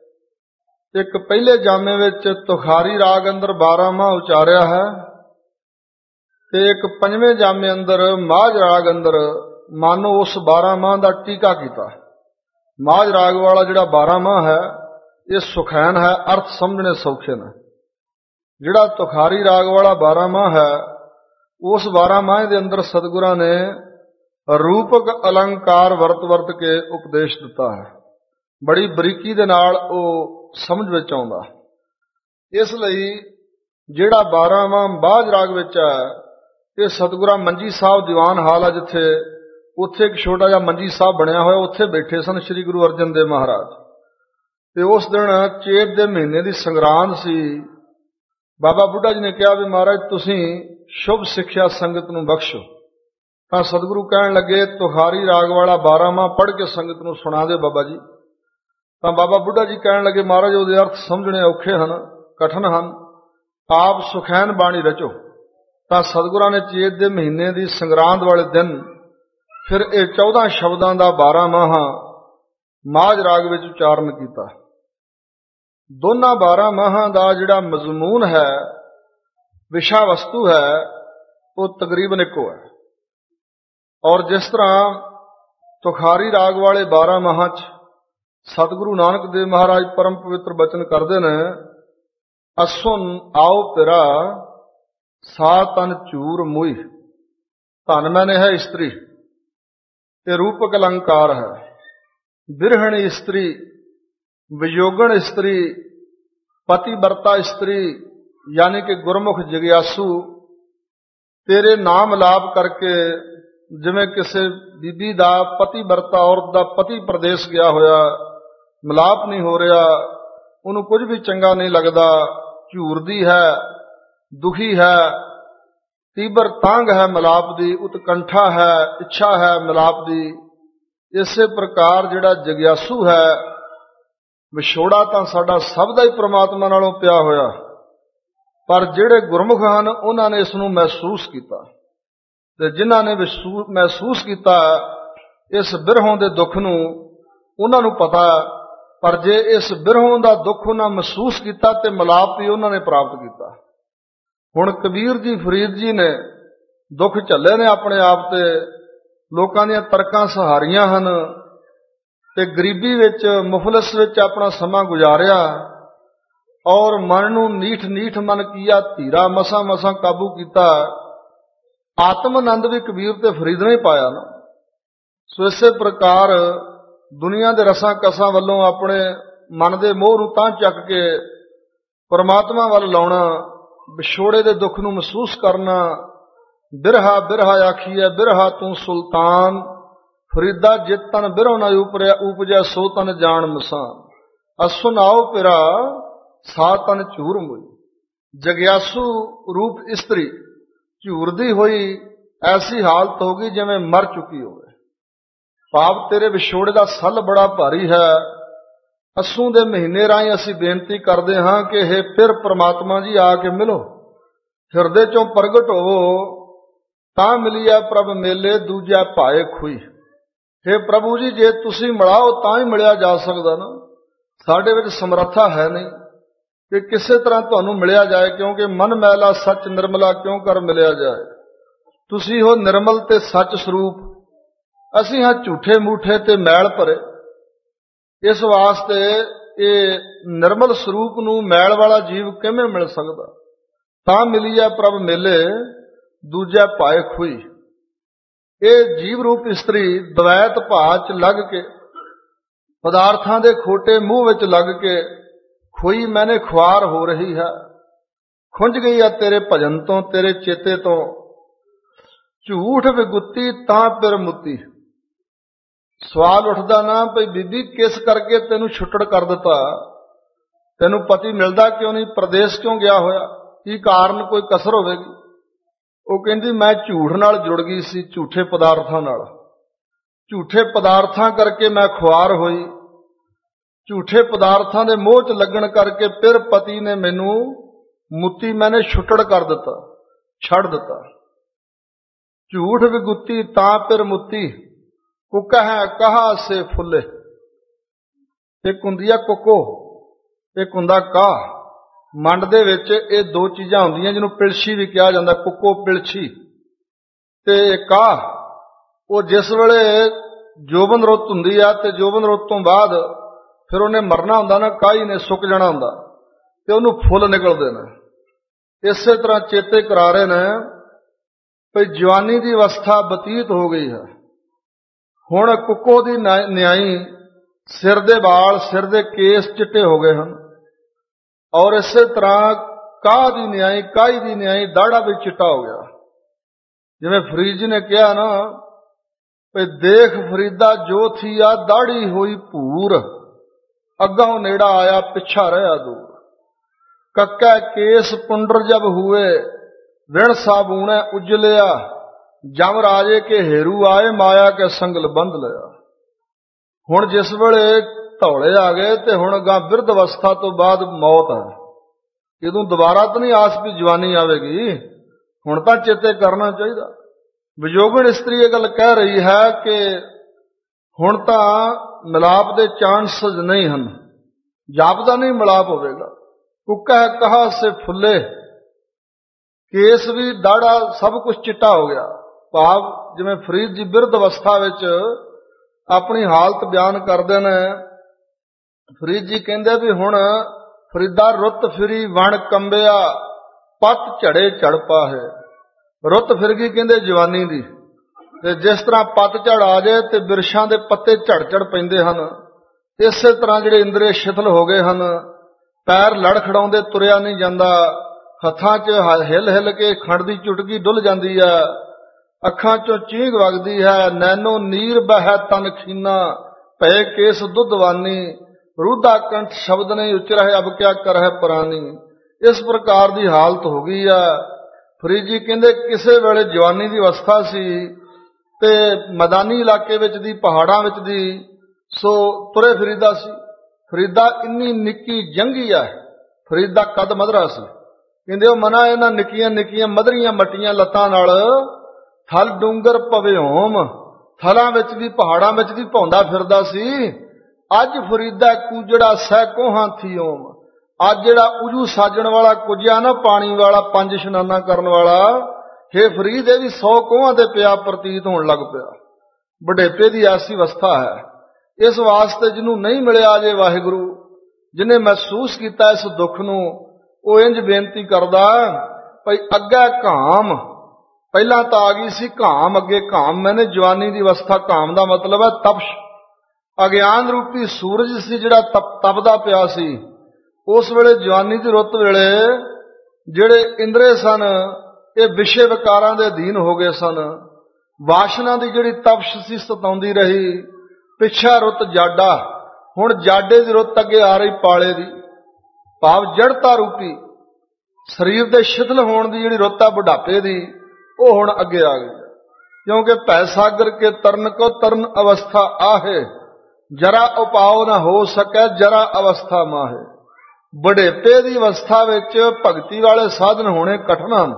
ਇੱਕ ਪਹਿਲੇ ਜਾਮੇ ਵਿੱਚ ਤੁਖਾਰੀ ਰਾਗ ਅੰਦਰ ਬਾਰਾਂਮਾਹ ਉਚਾਰਿਆ ਹੈ ਤੇ ਇੱਕ ਪੰਜਵੇਂ ਜਾਮੇ ਅੰਦਰ ਮਾਝ ਰਾਗ ਅੰਦਰ ਮਾਨੋ ਉਸ ਬਾਰਾਂ ਮਾਹ ਦਾ ਟੀਕਾ ਕੀਤਾ। ਮਾਝ ਰਾਗ ਵਾਲਾ ਜਿਹੜਾ ਬਾਰਾਂ ਮਾਹ ਹੈ ਇਹ ਸੁਖੈਨ ਹੈ, ਅਰਥ ਸਮਝਣੇ ਸੌਖੇ ਨੇ। ਜਿਹੜਾ ਤੁਖਾਰੀ ਰਾਗ ਵਾਲਾ ਬਾਰਾਂ ਮਾਹ ਹੈ ਉਸ ਬਾਰਾਂ ਮਾਹ ਦੇ ਅੰਦਰ ਸਤਿਗੁਰਾਂ ਨੇ ਰੂਪਕ ਅਲੰਕਾਰ ਵਰਤ ਵਰਤ ਕੇ ਉਪਦੇਸ਼ ਦਿੱਤਾ ਹੈ। ਬੜੀ ਬਰੀਕੀ ਦੇ ਨਾਲ ਉਹ ਸਮਝ ਵਿੱਚ ਆਉਂਦਾ। ਇਸ ਲਈ ਜਿਹੜਾ ਬਾਰਾਂ ਮਾਹ ਬਾਝ ਰਾਗ ਵਿੱਚ ਹੈ ਇਹ ਸਤਿਗੁਰਾਂ ਮੰਜੀ ਸਾਹਿਬ ਦੀਵਾਨ ਹਾਲ ਹੈ, ਜਿੱਥੇ ਉੱਥੇ ਇੱਕ ਛੋਟਾ ਜਿਹਾ ਮੰਜੀ ਸਾਹਿਬ ਬਣਿਆ ਹੋਇਆ, ਉੱਥੇ ਬੈਠੇ ਸਨ ਸ੍ਰੀ ਗੁਰੂ ਅਰਜਨ ਦੇਵ ਮਹਾਰਾਜ। ਤੇ ਉਸ ਦਿਨ ਚੇਤ ਦੇ ਮਹੀਨੇ ਦੀ ਸੰਗਰਾਂਦ ਸੀ। ਬਾਬਾ ਬੁੱਢਾ ਜੀ ਨੇ ਕਿਹਾ ਵੀ ਮਹਾਰਾਜ ਤੁਸੀਂ ਸ਼ੁਭ ਸਿੱਖਿਆ ਸੰਗਤ ਨੂੰ ਬਖਸ਼ੋ। ਤਾਂ ਸਤਿਗੁਰੂ ਕਹਿਣ ਲੱਗੇ ਤੁਖਾਰੀ ਰਾਗ ਵਾਲਾ ਬਾਰਾਂ ਮਾਹ ਪੜ੍ਹ ਕੇ ਸੰਗਤ ਨੂੰ ਸੁਣਾ ਦੇ ਬਾਬਾ ਜੀ। ਤਾਂ ਬਾਬਾ ਬੁੱਢਾ ਜੀ ਕਹਿਣ ਲੱਗੇ ਮਹਾਰਾਜ ਉਹਦੇ ਅਰਥ ਸਮਝਣੇ ਔਖੇ ਹਨ, ਕਠਨ ਹਨ, ਆਪ ਸੁਖੈਨ ਬਾਣੀ ਰਚੋ। ਤਾਂ ਸਤਿਗੁਰਾਂ ਨੇ ਚੇਤ ਦੇ ਮਹੀਨੇ ਦੀ ਸੰਗਰਾਂਦ ਵਾਲੇ ਦਿਨ ਫਿਰ ਇਹ ਚੌਦਾਂ ਸ਼ਬਦਾਂ ਦਾ ਬਾਰਾਂ ਮਾਹ ਮਾਝ ਰਾਗ ਵਿੱਚ ਉਚਾਰਨ ਕੀਤਾ। ਦੋਨਾਂ ਬਾਰਾਂ ਮਾਹਾਂ ਦਾ ਜਿਹੜਾ ਮਜ਼ਮੂਨ ਹੈ, ਵਿਸ਼ਾ ਵਸਤੂ ਹੈ, ਉਹ ਤਕਰੀਬਨ ਇੱਕੋ ਹੈ। ਔਰ ਜਿਸ ਤਰ੍ਹਾਂ ਤੁਖਾਰੀ ਰਾਗ ਵਾਲੇ ਬਾਰਾਂ ਮਾਹਾਂ 'ਚ ਸਤਿਗੁਰੂ ਨਾਨਕ ਦੇਵ ਮਹਾਰਾਜ ਪਰਮ ਪਵਿੱਤਰ ਬਚਨ ਕਰਦੇ ਨੇ, ਅਸੁਨ ਆਓ ਪਿਰਾ ਸਾ ਤਨ ਚੂਰ ਮੁਈ, ਧਨ ਮੈਨੇ ਹੈ ਇਸਤਰੀ, ਇਹ ਰੂਪਕ ਅਲੰਕਾਰ ਹੈ। ਬਿਰਹਣ ਇਸਤਰੀ, ਵਿਯੋਗਣ ਇਸਤਰੀ, ਪਤੀ ਵਰਤਾ ਇਸਤਰੀ, ਯਾਨੀ ਕਿ ਗੁਰਮੁਖ ਜਗਿਆਸੂ ਤੇਰੇ ਨਾਮ ਲਾਪ ਕਰਕੇ, ਜਿਵੇਂ ਕਿਸੇ ਬੀਬੀ ਦਾ ਪਤੀ ਵਰਤਾ ਔਰਤ ਦਾ ਪਤੀ ਪ੍ਰਦੇਸ਼ ਗਿਆ ਹੋਇਆ, ਮਿਲਾਪ ਨਹੀਂ ਹੋ ਰਿਹਾ, ਉਹਨੂੰ ਕੁਝ ਵੀ ਚੰਗਾ ਨਹੀਂ ਲੱਗਦਾ, ਝੂਰਦੀ ਹੈ, ਦੁਖੀ ਹੈ, ਤੀਬਰ ਤਾਂਗ ਹੈ ਮਿਲਾਪ ਦੀ, ਉਤਕੰਠਾ ਹੈ, ਇੱਛਾ ਹੈ ਮਿਲਾਪ ਦੀ। ਇਸੇ ਪ੍ਰਕਾਰ ਜਿਹੜਾ ਜਗਿਆਸੂ ਹੈ, ਵਿਛੋੜਾ ਤਾਂ ਸਾਡਾ ਸਭ ਦਾ ਹੀ ਪ੍ਰਮਾਤਮਾ ਨਾਲੋਂ ਪਿਆ ਹੋਇਆ, ਪਰ ਜਿਹੜੇ ਗੁਰਮੁਖ ਹਨ ਉਹਨਾਂ ਨੇ ਇਸ ਨੂੰ ਮਹਿਸੂਸ ਕੀਤਾ। ਤੇ ਜਿਨ੍ਹਾਂ ਨੇ ਮਹਿਸੂਸ ਕੀਤਾ ਇਸ ਬਿਰਹੋਂ ਦੇ ਦੁੱਖ ਨੂੰ, ਉਹਨਾਂ ਨੂੰ ਪਤਾ। ਪਰ ਜੇ ਇਸ ਬਿਰਹੋਂ ਦਾ ਦੁੱਖ ਉਹਨਾਂ ਮਹਿਸੂਸ ਕੀਤਾ ਤੇ ਮਿਲਾਪ ਵੀ ਉਹਨਾਂ ਨੇ ਪ੍ਰਾਪਤ ਕੀਤਾ। ਹੁਣ ਕਬੀਰ ਜੀ, ਫਰੀਦ ਜੀ ਨੇ ਦੁੱਖ ਝੱਲੇ ਨੇ ਆਪਣੇ ਆਪ ਤੇ, ਲੋਕਾਂ ਦੀਆਂ ਤਰਕਾਂ ਸਹਾਰੀਆਂ ਹਨ ਤੇ ਗਰੀਬੀ ਵਿੱਚ, ਮੁਫਲਸ ਵਿੱਚ ਆਪਣਾ ਸਮਾਂ ਗੁਜ਼ਾਰਿਆ। ਔਰ ਮਨ ਨੂੰ ਨੀਠ ਨੀਠ ਮਨ ਕੀਆ ਧੀਰਾ, ਮਸਾਂ ਮਸਾਂ ਕਾਬੂ ਕੀਤਾ। ਆਤਮ ਆਨੰਦ ਵੀ ਕਬੀਰ ਤੇ ਫਰੀਦ ਨੇ ਪਾਇਆ ਨਾ। ਸੋ ਇਸੇ ਪ੍ਰਕਾਰ ਦੁਨੀਆ ਦੇ ਰਸਾਂ ਕਸਾਂ ਵੱਲੋਂ ਆਪਣੇ ਮਨ ਦੇ ਮੋਹ ਨੂੰ ਤਾਂ ਚੱਕ ਕੇ ਪਰਮਾਤਮਾ ਵੱਲ ਲਾਉਣਾ, ਵਿਛੋੜੇ ਦੇ ਦੁੱਖ ਨੂੰ ਮਹਿਸੂਸ ਕਰਨਾ। ਬਿਰਹਾ ਬਿਰਹਾ ਆਖੀਐ ਬਿਰਹਾ ਤੂੰ ਸੁਲਤਾਨ, ਫਰੀਦਾ ਜਿਤ ਤਨ ਬਿਰਹੁ ਨਾ ਉਪਰਿਆ, ਉਪਜੈ ਸੋ ਤਨ ਜਾਣ ਮਸਾਨ। ਅਸੁਨ ਆਓ ਪਿਰਾ ਸਾ ਤਨ ਝੂਰ ਮੁਈ, ਜਗਿਆਸੂ ਰੂਪ ਇਸਤਰੀ ਝੂਰਦੀ ਹੋਈ ਐਸੀ ਹਾਲਤ ਹੋ ਗਈ ਜਿਵੇਂ ਮਰ ਚੁੱਕੀ ਹੋਵੇ। ਭਾਵ ਤੇਰੇ ਵਿਛੋੜੇ ਦਾ ਸੱਲ ਬੜਾ ਭਾਰੀ ਹੈ। ਅੱਸੂ ਦੇ ਮਹੀਨੇ ਰਾਹੀਂ ਅਸੀਂ ਬੇਨਤੀ ਕਰਦੇ ਹਾਂ ਕਿ ਹੇ ਫਿਰ ਪ੍ਰਮਾਤਮਾ ਜੀ ਆ ਕੇ ਮਿਲੋ, ਹਿਰਦੇ ਚੋਂ ਪ੍ਰਗਟ ਹੋਵੋ, ਤਾਂ ਮਿਲੀਐ ਪ੍ਰਭ ਮੇਲੇ ਦੂਜਾ ਭਾਏ ਖੁਈ। ਹੇ ਪ੍ਰਭੂ ਜੀ, ਜੇ ਤੁਸੀਂ ਮਿਲਾਓ ਤਾਂ ਹੀ ਮਿਲਿਆ ਜਾ ਸਕਦਾ ਨਾ। ਸਾਡੇ ਵਿੱਚ ਸਮਰੱਥਾ ਹੈ ਨਹੀਂ ਕਿ ਕਿਸੇ ਤਰ੍ਹਾਂ ਤੁਹਾਨੂੰ ਮਿਲਿਆ ਜਾਏ, ਕਿਉਂਕਿ ਮਨ ਮੈਲਾ ਸੱਚ ਨਿਰਮਲਾ ਕਿਉਂ ਕਰ ਮਿਲਿਆ ਜਾਏ। ਤੁਸੀਂ ਹੋ ਨਿਰਮਲ ਤੇ ਸੱਚ ਸਰੂਪ, ਅਸੀਂ ਹਾਂ ਝੂਠੇ ਮੂਠੇ ਤੇ ਮੈਲ ਭਰੇ। ਇਸ ਵਾਸਤੇ ਇਹ ਨਿਰਮਲ ਸਰੂਪ ਨੂੰ ਮੈਲ ਵਾਲਾ ਜੀਵ ਕਿਵੇਂ ਮਿਲ ਸਕਦਾ। ਤਾਂ ਮਿਲੀਐ ਪ੍ਰਭ ਮੇਲੇ ਦੂਜਾ ਭਾਏ ਖੁਈ। ਇਹ ਜੀਵ ਰੂਪ ਇਸਤਰੀ ਦਵੈਤ ਭਾਅ ਚ ਲੱਗ ਕੇ, ਪਦਾਰਥਾਂ ਦੇ ਖੋਟੇ ਮੂੰਹ ਵਿੱਚ ਲੱਗ ਕੇ, ਖੋਈ ਮੈਨੇ ਖੁਆਰ ਹੋ ਰਹੀ ਹੈ, ਖੁੰਝ ਗਈ ਹੈ ਤੇਰੇ ਭਜਨ ਤੋਂ, ਤੇਰੇ ਚੇਤੇ ਤੋਂ। ਝੂਠ ਵਿਗੁੱਤੀ ਤਾਂ ਪਿਰ ਮੁੱਤੀ। ਸਵਾਲ ਉੱਠਦਾ ਨਾ ਭਈ ਬੀਬੀ ਕਿਸ ਕਰਕੇ ਤੈਨੂੰ ਛੁੱਟੜ ਕਰ ਦਿੱਤਾ, ਤੈਨੂੰ ਪਤੀ ਮਿਲਦਾ ਕਿਉਂ ਨਹੀਂ, ਪ੍ਰਦੇਸ਼ ਕਿਉਂ ਗਿਆ ਹੋਇਆ, ਕੀ ਕਾਰਨ, ਕੋਈ ਕਸਰ ਹੋਵੇਗੀ। ਉਹ ਕਹਿੰਦੀ ਮੈਂ ਝੂਠ ਨਾਲ ਜੁੜ ਗਈ ਸੀ, ਝੂਠੇ ਪਦਾਰਥਾਂ ਨਾਲ, ਝੂਠੇ ਪਦਾਰਥਾਂ ਕਰਕੇ ਮੈਂ ਖੁਆਰ ਹੋਈ, ਝੂਠੇ ਪਦਾਰਥਾਂ ਦੇ ਮੋਹ 'ਚ ਲੱਗਣ ਕਰਕੇ ਫਿਰ ਪਤੀ ਨੇ ਮੈਨੂੰ ਮੁੱਤੀ, ਮੈਨੇ ਛੁੱਟੜ ਕਰ ਦਿੱਤਾ, ਛੱਡ ਦਿੱਤਾ। ਝੂਠ ਵਿਗੁੱਤੀ ਤਾਂ ਫਿਰ ਮੁੱਤੀ, ਕੁੱਕਾ ਹੈ ਕਹਾ ਸੇ ਫੁੱਲੇ। ਇੱਕ ਹੁੰਦੀ ਆ ਕੁੱਕੋ, ਇੱਕ ਹੁੰਦਾ ਕਾਹ। ਮੰਡ ਦੇ ਵਿੱਚ ਇਹ ਦੋ ਚੀਜ਼ਾਂ ਹੁੰਦੀਆਂ ਜਿਹਨੂੰ ਪਿਲਛੀ ਵੀ ਕਿਹਾ ਜਾਂਦਾ, ਕੁੱਕੋ ਪਿਲਛੀ। ਤੇ ਕਾਹ ਉਹ ਜਿਸ ਵੇਲੇ ਜੋਬਨ ਰੁੱਤ ਹੁੰਦੀ ਆ ਤੇ ਜੋਬਨ ਰੁੱਤ ਤੋਂ ਬਾਅਦ ਫਿਰ ਉਹਨੇ ਮਰਨਾ ਹੁੰਦਾ ਨਾ, ਕਾਹੀ ਨੇ ਸੁੱਕ ਜਾਣਾ ਹੁੰਦਾ ਤੇ ਉਹਨੂੰ ਫੁੱਲ ਨਿਕਲਦੇ ਨੇ। ਇਸੇ ਤਰ੍ਹਾਂ ਚੇਤੇ ਕਰਾ ਰਹੇ ਨੇ ਭਈ ਜਵਾਨੀ ਦੀ ਅਵਸਥਾ ਬਤੀਤ ਹੋ ਗਈ ਹੈ। ਹੁਣ ਕੁੱਕੋ ਦੀ ਨਿਆਈ, ਸਿਰ ਦੇ ਵਾਲ, ਸਿਰ ਦੇ ਕੇਸ ਚਿੱਟੇ ਹੋ ਗਏ ਹਨ। ਔਰ ਇਸੇ ਤਰ੍ਹਾਂ ਕਾਹ ਦੀ ਨਿਆਈ, ਕਾਹੀ ਦੀ ਨਿਆਈ, ਦਾੜਾ ਵੀ ਚਿੱਟਾ ਹੋ ਗਿਆ। ਜਿਵੇਂ ਫਰੀਦ ਜੀ ਨੇ ਕਿਹਾ ਨਾ ਭਈ ਦੇਖ ਫਰੀਦਾ ਜੋ ਥੀ ਆ ਦਾੜੀ ਹੋਈ ਭੂਰ, ਅੱਗੋਂ ਨੇੜਾ ਆਇਆ ਪਿੱਛਾ ਰਹਿਆ ਦੂਰ। ਕੱਕਾ ਕੇਸ ਪੁੰਡਰ ਜਬ ਹੁਏ, ਵਿਣ ਸਾਬੂਣੇ ਉਜਲਿਆ, ਜਮ ਰਾਜੇ ਕੇ ਹੇਰੂ ਆਏ, ਮਾਇਆ ਕੇ ਸੰਗਲ ਬੰਧ ਲਿਆ। ਹੁਣ ਜਿਸ ਵੇਲੇ ਧੌਲੇ ਆ ਗਏ ਤੇ ਹੁਣ ਅਗਾਂ ਬਿਰਧ ਅਵਸਥਾ ਤੋਂ ਬਾਅਦ ਮੌਤ ਹੈ। ਇਹਦੋਂ ਦੁਬਾਰਾ ਤਾਂ ਨਹੀਂ ਆਸ ਵੀ ਜਵਾਨੀ ਆਵੇਗੀ। ਹੁਣ ਤਾਂ ਚੇਤੇ ਕਰਨਾ ਚਾਹੀਦਾ। ਵਿਜੋਗਣ ਇਸਤਰੀ ਇਹ ਗੱਲ ਕਹਿ ਰਹੀ ਹੈ ਕਿ ਹੁਣ ਤਾਂ ਮਿਲਾਪ ਦੇ ਚਾਂਸਸ ਨਹੀਂ ਹਨ, ਜਾਪਦਾ ਨਹੀਂ ਮਿਲਾਪ ਹੋਵੇਗਾ। ਕੁੱਕਾ ਕਹਾ ਸੇ ਫੁੱਲੇ, ਕੇਸ ਵੀ, ਦਾੜਾ, ਸਭ ਕੁਝ ਚਿੱਟਾ ਹੋ ਗਿਆ। ਭਾਵ ਜਿਵੇਂ ਫਰੀਦ ਜੀ ਬਿਰਧ ਅਵਸਥਾ ਵਿੱਚ ਆਪਣੀ ਹਾਲਤ ਬਿਆਨ ਕਰਦੇ ਨੇ। ਫਰੀਦ ਜੀ ਕਹਿੰਦੇ ਵੀ ਹੁਣ ਫਰੀਦਾ ਰੁੱਤ ਫਿਰੀ ਵਣ ਕੰਬਿਆ, ਪੱਤ ਝੜੇ ਝੜ ਪਾਹੇ। ਰੁੱਤ ਫਿਰ ਗਈ ਕਹਿੰਦੇ ਜਵਾਨੀ ਦੀ, ਤੇ ਜਿਸ ਤਰ੍ਹਾਂ ਪੱਤ ਝੜ ਆ ਜਾਏ ਤੇ ਬਿਰਛਾਂ ਦੇ ਪੱਤੇ ਝੜ ਝੜ ਪੈਂਦੇ ਹਨ, ਇਸੇ ਤਰ੍ਹਾਂ ਜਿਹੜੇ ਇੰਦਰੀ ਸ਼ਿਥਲ ਹੋ ਗਏ ਹਨ। ਪੈਰ ਲੜਖੜਾਉਂਦੇ ਤੁਰਿਆ ਨਹੀਂ ਜਾਂਦਾ, ਹੱਥਾਂ 'ਚ ਹਿੱਲ ਹਿੱਲ ਕੇ ਖੰਡ ਦੀ ਚੁਟਕੀ ਡੁੱਲ ਜਾਂਦੀ ਹੈ, ਅੱਖਾਂ 'ਚੋਂ ਚੀਂਘ ਵਗਦੀ ਹੈ। ਨੈਨੋ ਨੀਰ ਬਹਿ ਤਨ ਖੀਨਾ, ਭਏ ਕੇਸ ਦੁੱਧਵਾਨੀ, ਰੂਧਾ ਕੰਠ ਸ਼ਬਦ ਨਹੀਂ ਉਚਰਹਿ, ਅਬ ਕਿਆ ਕਰਹਿ ਪ੍ਰਾਨੀ। ਇਸ ਪ੍ਰਕਾਰ ਦੀ ਹਾਲਤ ਹੋ ਗਈ ਆ। ਫਰੀਦ ਜੀ ਕਹਿੰਦੇ ਕਿਸੇ ਵੇਲੇ ਜਵਾਨੀ ਦੀ ਅਵਸਥਾ ਸੀ ਤੇ ਮੈਦਾਨੀ ਇਲਾਕੇ ਵਿੱਚ ਦੀ, ਪਹਾੜਾਂ ਵਿੱਚ ਦੀ, ਸੋ ਤੁਰੇ ਫਰੀਦਾ ਸੀ। ਫਰੀਦਾ ਇੰਨੀ ਨਿੱਕੀ ਜੰਗੀ ਆ, ਫਰੀਦਾ ਕੱਦ ਮਧਰਾ ਸੀ। ਕਹਿੰਦੇ ਉਹ ਮਨਾ ਇਹਨਾਂ ਨਿੱਕੀਆਂ ਨਿੱਕੀਆਂ ਮਧਰੀਆਂ ਮੱਟੀਆਂ ਲੱਤਾਂ ਨਾਲ ਥਲ ਡੂੰਗਰ ਭਵਿਓਮ, ਥਲਾਂ ਵਿੱਚ ਵੀ, ਪਹਾੜਾਂ ਵਿੱਚ ਵੀ ਭੌਂਦਾ ਫਿਰਦਾ ਸੀ। ਅੱਜ ਫਰੀਦਾ ਕੂਜੜਾ ਸਹਿ ਕੋਹਾਂ ਥੀਓਮ, ਅੱਜ ਜਿਹੜਾ ਉਜੂ ਸਾਜਣ ਵਾਲਾ ਕੁਜਿਆ ਨਾ, ਪਾਣੀ ਵਾਲਾ, ਪੰਜ ਇਸ਼ਨਾਨਾਂ ਕਰਨ ਵਾਲਾ, ਹੇ ਫਰੀਦ ਇਹ ਵੀ ਸੌ ਕੋਹਾਂ ਤੇ ਪਿਆ ਪ੍ਰਤੀਤ ਹੋਣ ਲੱਗ ਪਿਆ। ਬੁਢੇਪੇ ਦੀ ਐਸੀ ਅਵਸਥਾ ਹੈ। ਇਸ ਵਾਸਤੇ ਜਿਹਨੂੰ ਨਹੀਂ ਮਿਲਿਆ ਜੇ ਵਾਹਿਗੁਰੂ, ਜਿਹਨੇ ਮਹਿਸੂਸ ਕੀਤਾ ਇਸ ਦੁੱਖ ਨੂੰ, ਉਹ ਇੰਜ ਬੇਨਤੀ ਕਰਦਾ ਭਈ ਅੱਗੇ ਘਾਮ, ਪਹਿਲਾਂ ਤਾਂ ਆ ਗਈ ਸੀ ਘਾਮ, ਅੱਗੇ ਘਾਮ। ਮੈਨੇ ਜਵਾਨੀ ਦੀ ਅਵਸਥਾ, ਘਾਮ ਦਾ ਮਤਲਬ ਹੈ ਤਪਸ਼। ਅਗਿਆਨ ਰੂਪੀ ਸੂਰਜ ਸੀ ਜਿਹੜਾ ਤਪ ਤਪਦਾ ਪਿਆ ਸੀ। ਉਸ ਵੇਲੇ ਜਵਾਨੀ ਦੀ ਰੁੱਤ ਵੇਲੇ ਜਿਹੜੇ ਇੰਦਰੇ ਸਨ ਇਹ ਵਿਸ਼ੇ ਵਿਕਾਰਾਂ ਦੇ ਅਧੀਨ ਹੋ ਗਏ ਸਨ। ਵਾਸ਼ਨਾ ਦੀ ਜਿਹੜੀ ਤਪਸ਼ ਸੀ ਸਤਾਉਂਦੀ ਰਹੀ। ਪਿੱਛਾ ਰੁੱਤ ਜਾਡਾ, ਹੁਣ ਜਾਡੇ ਦੀ ਰੁੱਤ ਅੱਗੇ ਆ ਰਹੀ ਪਾਲੇ ਦੀ, ਭਾਵ ਜੜਤਾ ਰੂਪੀ ਸਰੀਰ ਦੇ ਸ਼ਿਥਲ ਹੋਣ ਦੀ ਜਿਹੜੀ ਰੁੱਤ ਆ ਬੁਢਾਪੇ ਦੀ, ਉਹ ਹੁਣ ਅੱਗੇ ਆ ਗਈ। ਕਿਉਂਕਿ ਭੈ ਸਾਗਰ ਕੇ ਤਰਨ ਕੋ ਤਰਨ ਅਵਸਥਾ ਆਹੇ, ਜਰਾ ਉਪਾਉ ਨਾ ਹੋ ਸਕੈ ਜਰਾ ਅਵਸਥਾ ਮਾਹੇ। ਬੁਢੇਪੇ ਦੀ ਅਵਸਥਾ ਵਿੱਚ ਭਗਤੀ ਵਾਲੇ ਸਾਧਨ ਹੋਣੇ ਕਠਿਨ ਹਨ।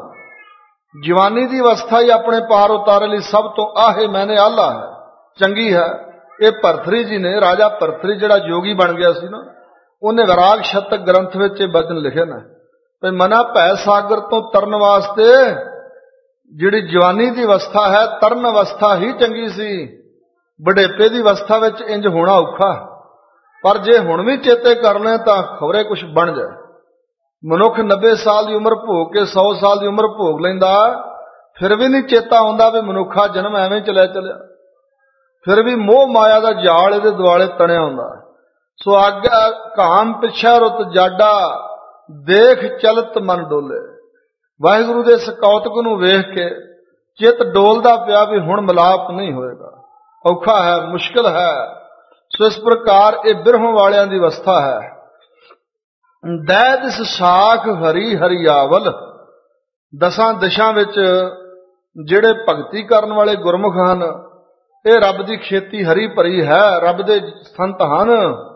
ਜਵਾਨੀ ਦੀ ਅਵਸਥਾ ਹੀ ਆਪਣੇ ਪਾਰ ਉਤਾਰੇ ਲਈ ਸਭ ਤੋਂ ਆਹੇ ਮੈਨੇ ਆਲਾ ਹੈ, ਚੰਗੀ ਹੈ। ਇਹ ਭਰਥਰੀ ਜੀ ਨੇ, ਰਾਜਾ ਭਰਥਰੀ ਜਿਹੜਾ ਜੋਗੀ ਬਣ ਗਿਆ ਸੀ ਨਾ, ਉਹਨੇ ਵਿਰਾਗ ਸ਼ਤਕ ਗ੍ਰੰਥ ਵਿੱਚ ਇਹ ਬਚਨ ਲਿਖੇ ਨੇ ਤੇ ਮਨਾ ਭੈ ਸਾਗਰ ਤੋਂ ਤਰਨ ਵਾਸਤੇ ਜਿਹੜੀ ਜਵਾਨੀ ਦੀ ਅਵਸਥਾ ਹੈ, ਤਰਨ ਅਵਸਥਾ ਹੀ ਚੰਗੀ ਸੀ। ਬੁਢੇਪੇ ਦੀ ਅਵਸਥਾ ਵਿੱਚ ਇੰਜ ਹੋਣਾ ਔਖਾ, ਪਰ ਜੇ ਹੁਣ ਵੀ ਚੇਤੇ ਕਰ ਲੈ ਤਾਂ ਖਬਰੇ ਕੁਛ ਬਣ ਜਾਏ। ਮਨੁੱਖ ਨੱਬੇ ਸਾਲ ਦੀ ਉਮਰ ਭੋਗ ਕੇ ਸੌ ਸਾਲ ਦੀ ਉਮਰ ਭੋਗ ਲੈਂਦਾ, ਫਿਰ ਵੀ ਨਹੀਂ ਚੇਤਾ ਆਉਂਦਾ ਵੀ ਮਨੁੱਖਾ ਜਨਮ ਐਵੇਂ ਚਲਿਆ ਚਲਿਆ। ਫਿਰ ਵੀ ਮੋਹ ਮਾਇਆ ਦਾ ਜਾਲ ਇਹਦੇ ਦੁਆਲੇ ਤਣਿਆ ਹੁੰਦਾ। ਸੋ ਆਗਾ ਘਾਮ ਪਿਛਾ ਰੁੱਤ ਜਾਡਾ, ਦੇਖ ਚਲਤ ਮਨ ਡੋਲੇ। ਵਾਹਿਗੁਰੂ ਦੇ ਇਸ ਕੌਤਕ ਨੂੰ ਵੇਖ ਕੇ ਚਿੱਤ ਡੋਲਦਾ ਪਿਆ ਵੀ ਹੁਣ ਮਿਲਾਪ ਨਹੀਂ ਹੋਏਗਾ, ਔਖਾ ਹੈ, ਮੁਸ਼ਕਿਲ ਹੈ। ਸੋ ਇਸ ਪ੍ਰਕਾਰ ਇਹ ਬਿਰਹੋਂ ਵਾਲਿਆਂ ਦੀ ਅਵਸਥਾ ਹੈ। ਦੈ ਦਿਸ ਸਾਖ ਹਰੀ ਹਰੀਆਵਲ, ਦਸਾਂ ਦਿਸ਼ਾ ਵਿੱਚ ਜਿਹੜੇ ਭਗਤੀ ਕਰਨ ਵਾਲੇ ਗੁਰਮੁਖ ਹਨ, ਇਹ ਰੱਬ ਦੀ ਖੇਤੀ ਹਰੀ ਭਰੀ ਹੈ, ਰੱਬ ਦੇ ਸੰਤ ਹਨ।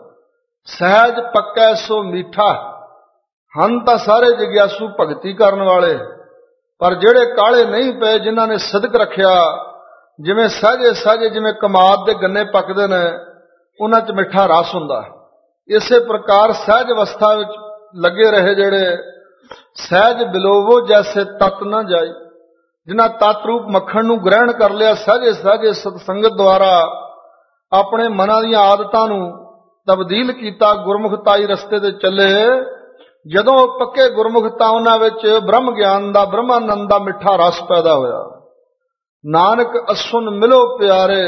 ਸਹਿਜ ਪੱਕੈ ਸੋ ਮੀਠਾ, ਹਨ ਤਾਂ ਸਾਰੇ ਜਿਗਿਆਸੂ ਭਗਤੀ ਕਰਨ ਵਾਲੇ, ਪਰ ਜਿਹੜੇ ਕਾਲੇ ਨਹੀਂ ਪਏ, ਜਿਨ੍ਹਾਂ ਨੇ ਸਿਦਕ ਰੱਖਿਆ, ਜਿਵੇਂ ਸਹਜੇ ਸਹਜੇ ਜਿਵੇਂ ਕਮਾਦ ਦੇ ਗੰਨੇ ਪੱਕਦੇ ਨੇ, ਉਹਨਾਂ 'ਚ ਮਿੱਠਾ ਰਸ ਹੁੰਦਾ। ਇਸੇ ਪ੍ਰਕਾਰ ਸਹਿਜ ਅਵਸਥਾ ਵਿੱਚ ਲੱਗੇ ਰਹੇ ਜਿਹੜੇ, ਸਹਿਜ ਬਿਲੋਵੋ ਜੈਸੇ ਤਤ ਨਾ ਜਾਈ, ਜਿਨ੍ਹਾਂ ਤਤ ਰੂਪ ਮੱਖਣ ਨੂੰ ਗ੍ਰਹਿਣ ਕਰ ਲਿਆ, ਸਹਿਜੇ ਸਹਿਜੇ ਸਤਸੰਗਤ ਦੁਆਰਾ ਆਪਣੇ ਮਨਾਂ ਦੀਆਂ ਆਦਤਾਂ ਨੂੰ ਤਬਦੀਲ ਕੀਤਾ, ਗੁਰਮੁਖਤਾਈ ਰਸਤੇ ਤੇ ਚੱਲੇ। ਜਦੋਂ ਪੱਕੇ ਗੁਰਮੁਖ ਤਾਂ ਉਹਨਾਂ ਵਿੱਚ ਬ੍ਰਹਮ ਗਿਆਨ ਦਾ, ਬ੍ਰਹਮਾਨੰਦ ਦਾ ਮਿੱਠਾ ਰਸ ਪੈਦਾ ਹੋਇਆ। ਨਾਨਕ ਅਸੁਨ ਮਿਲੋ ਪਿਆਰੇ,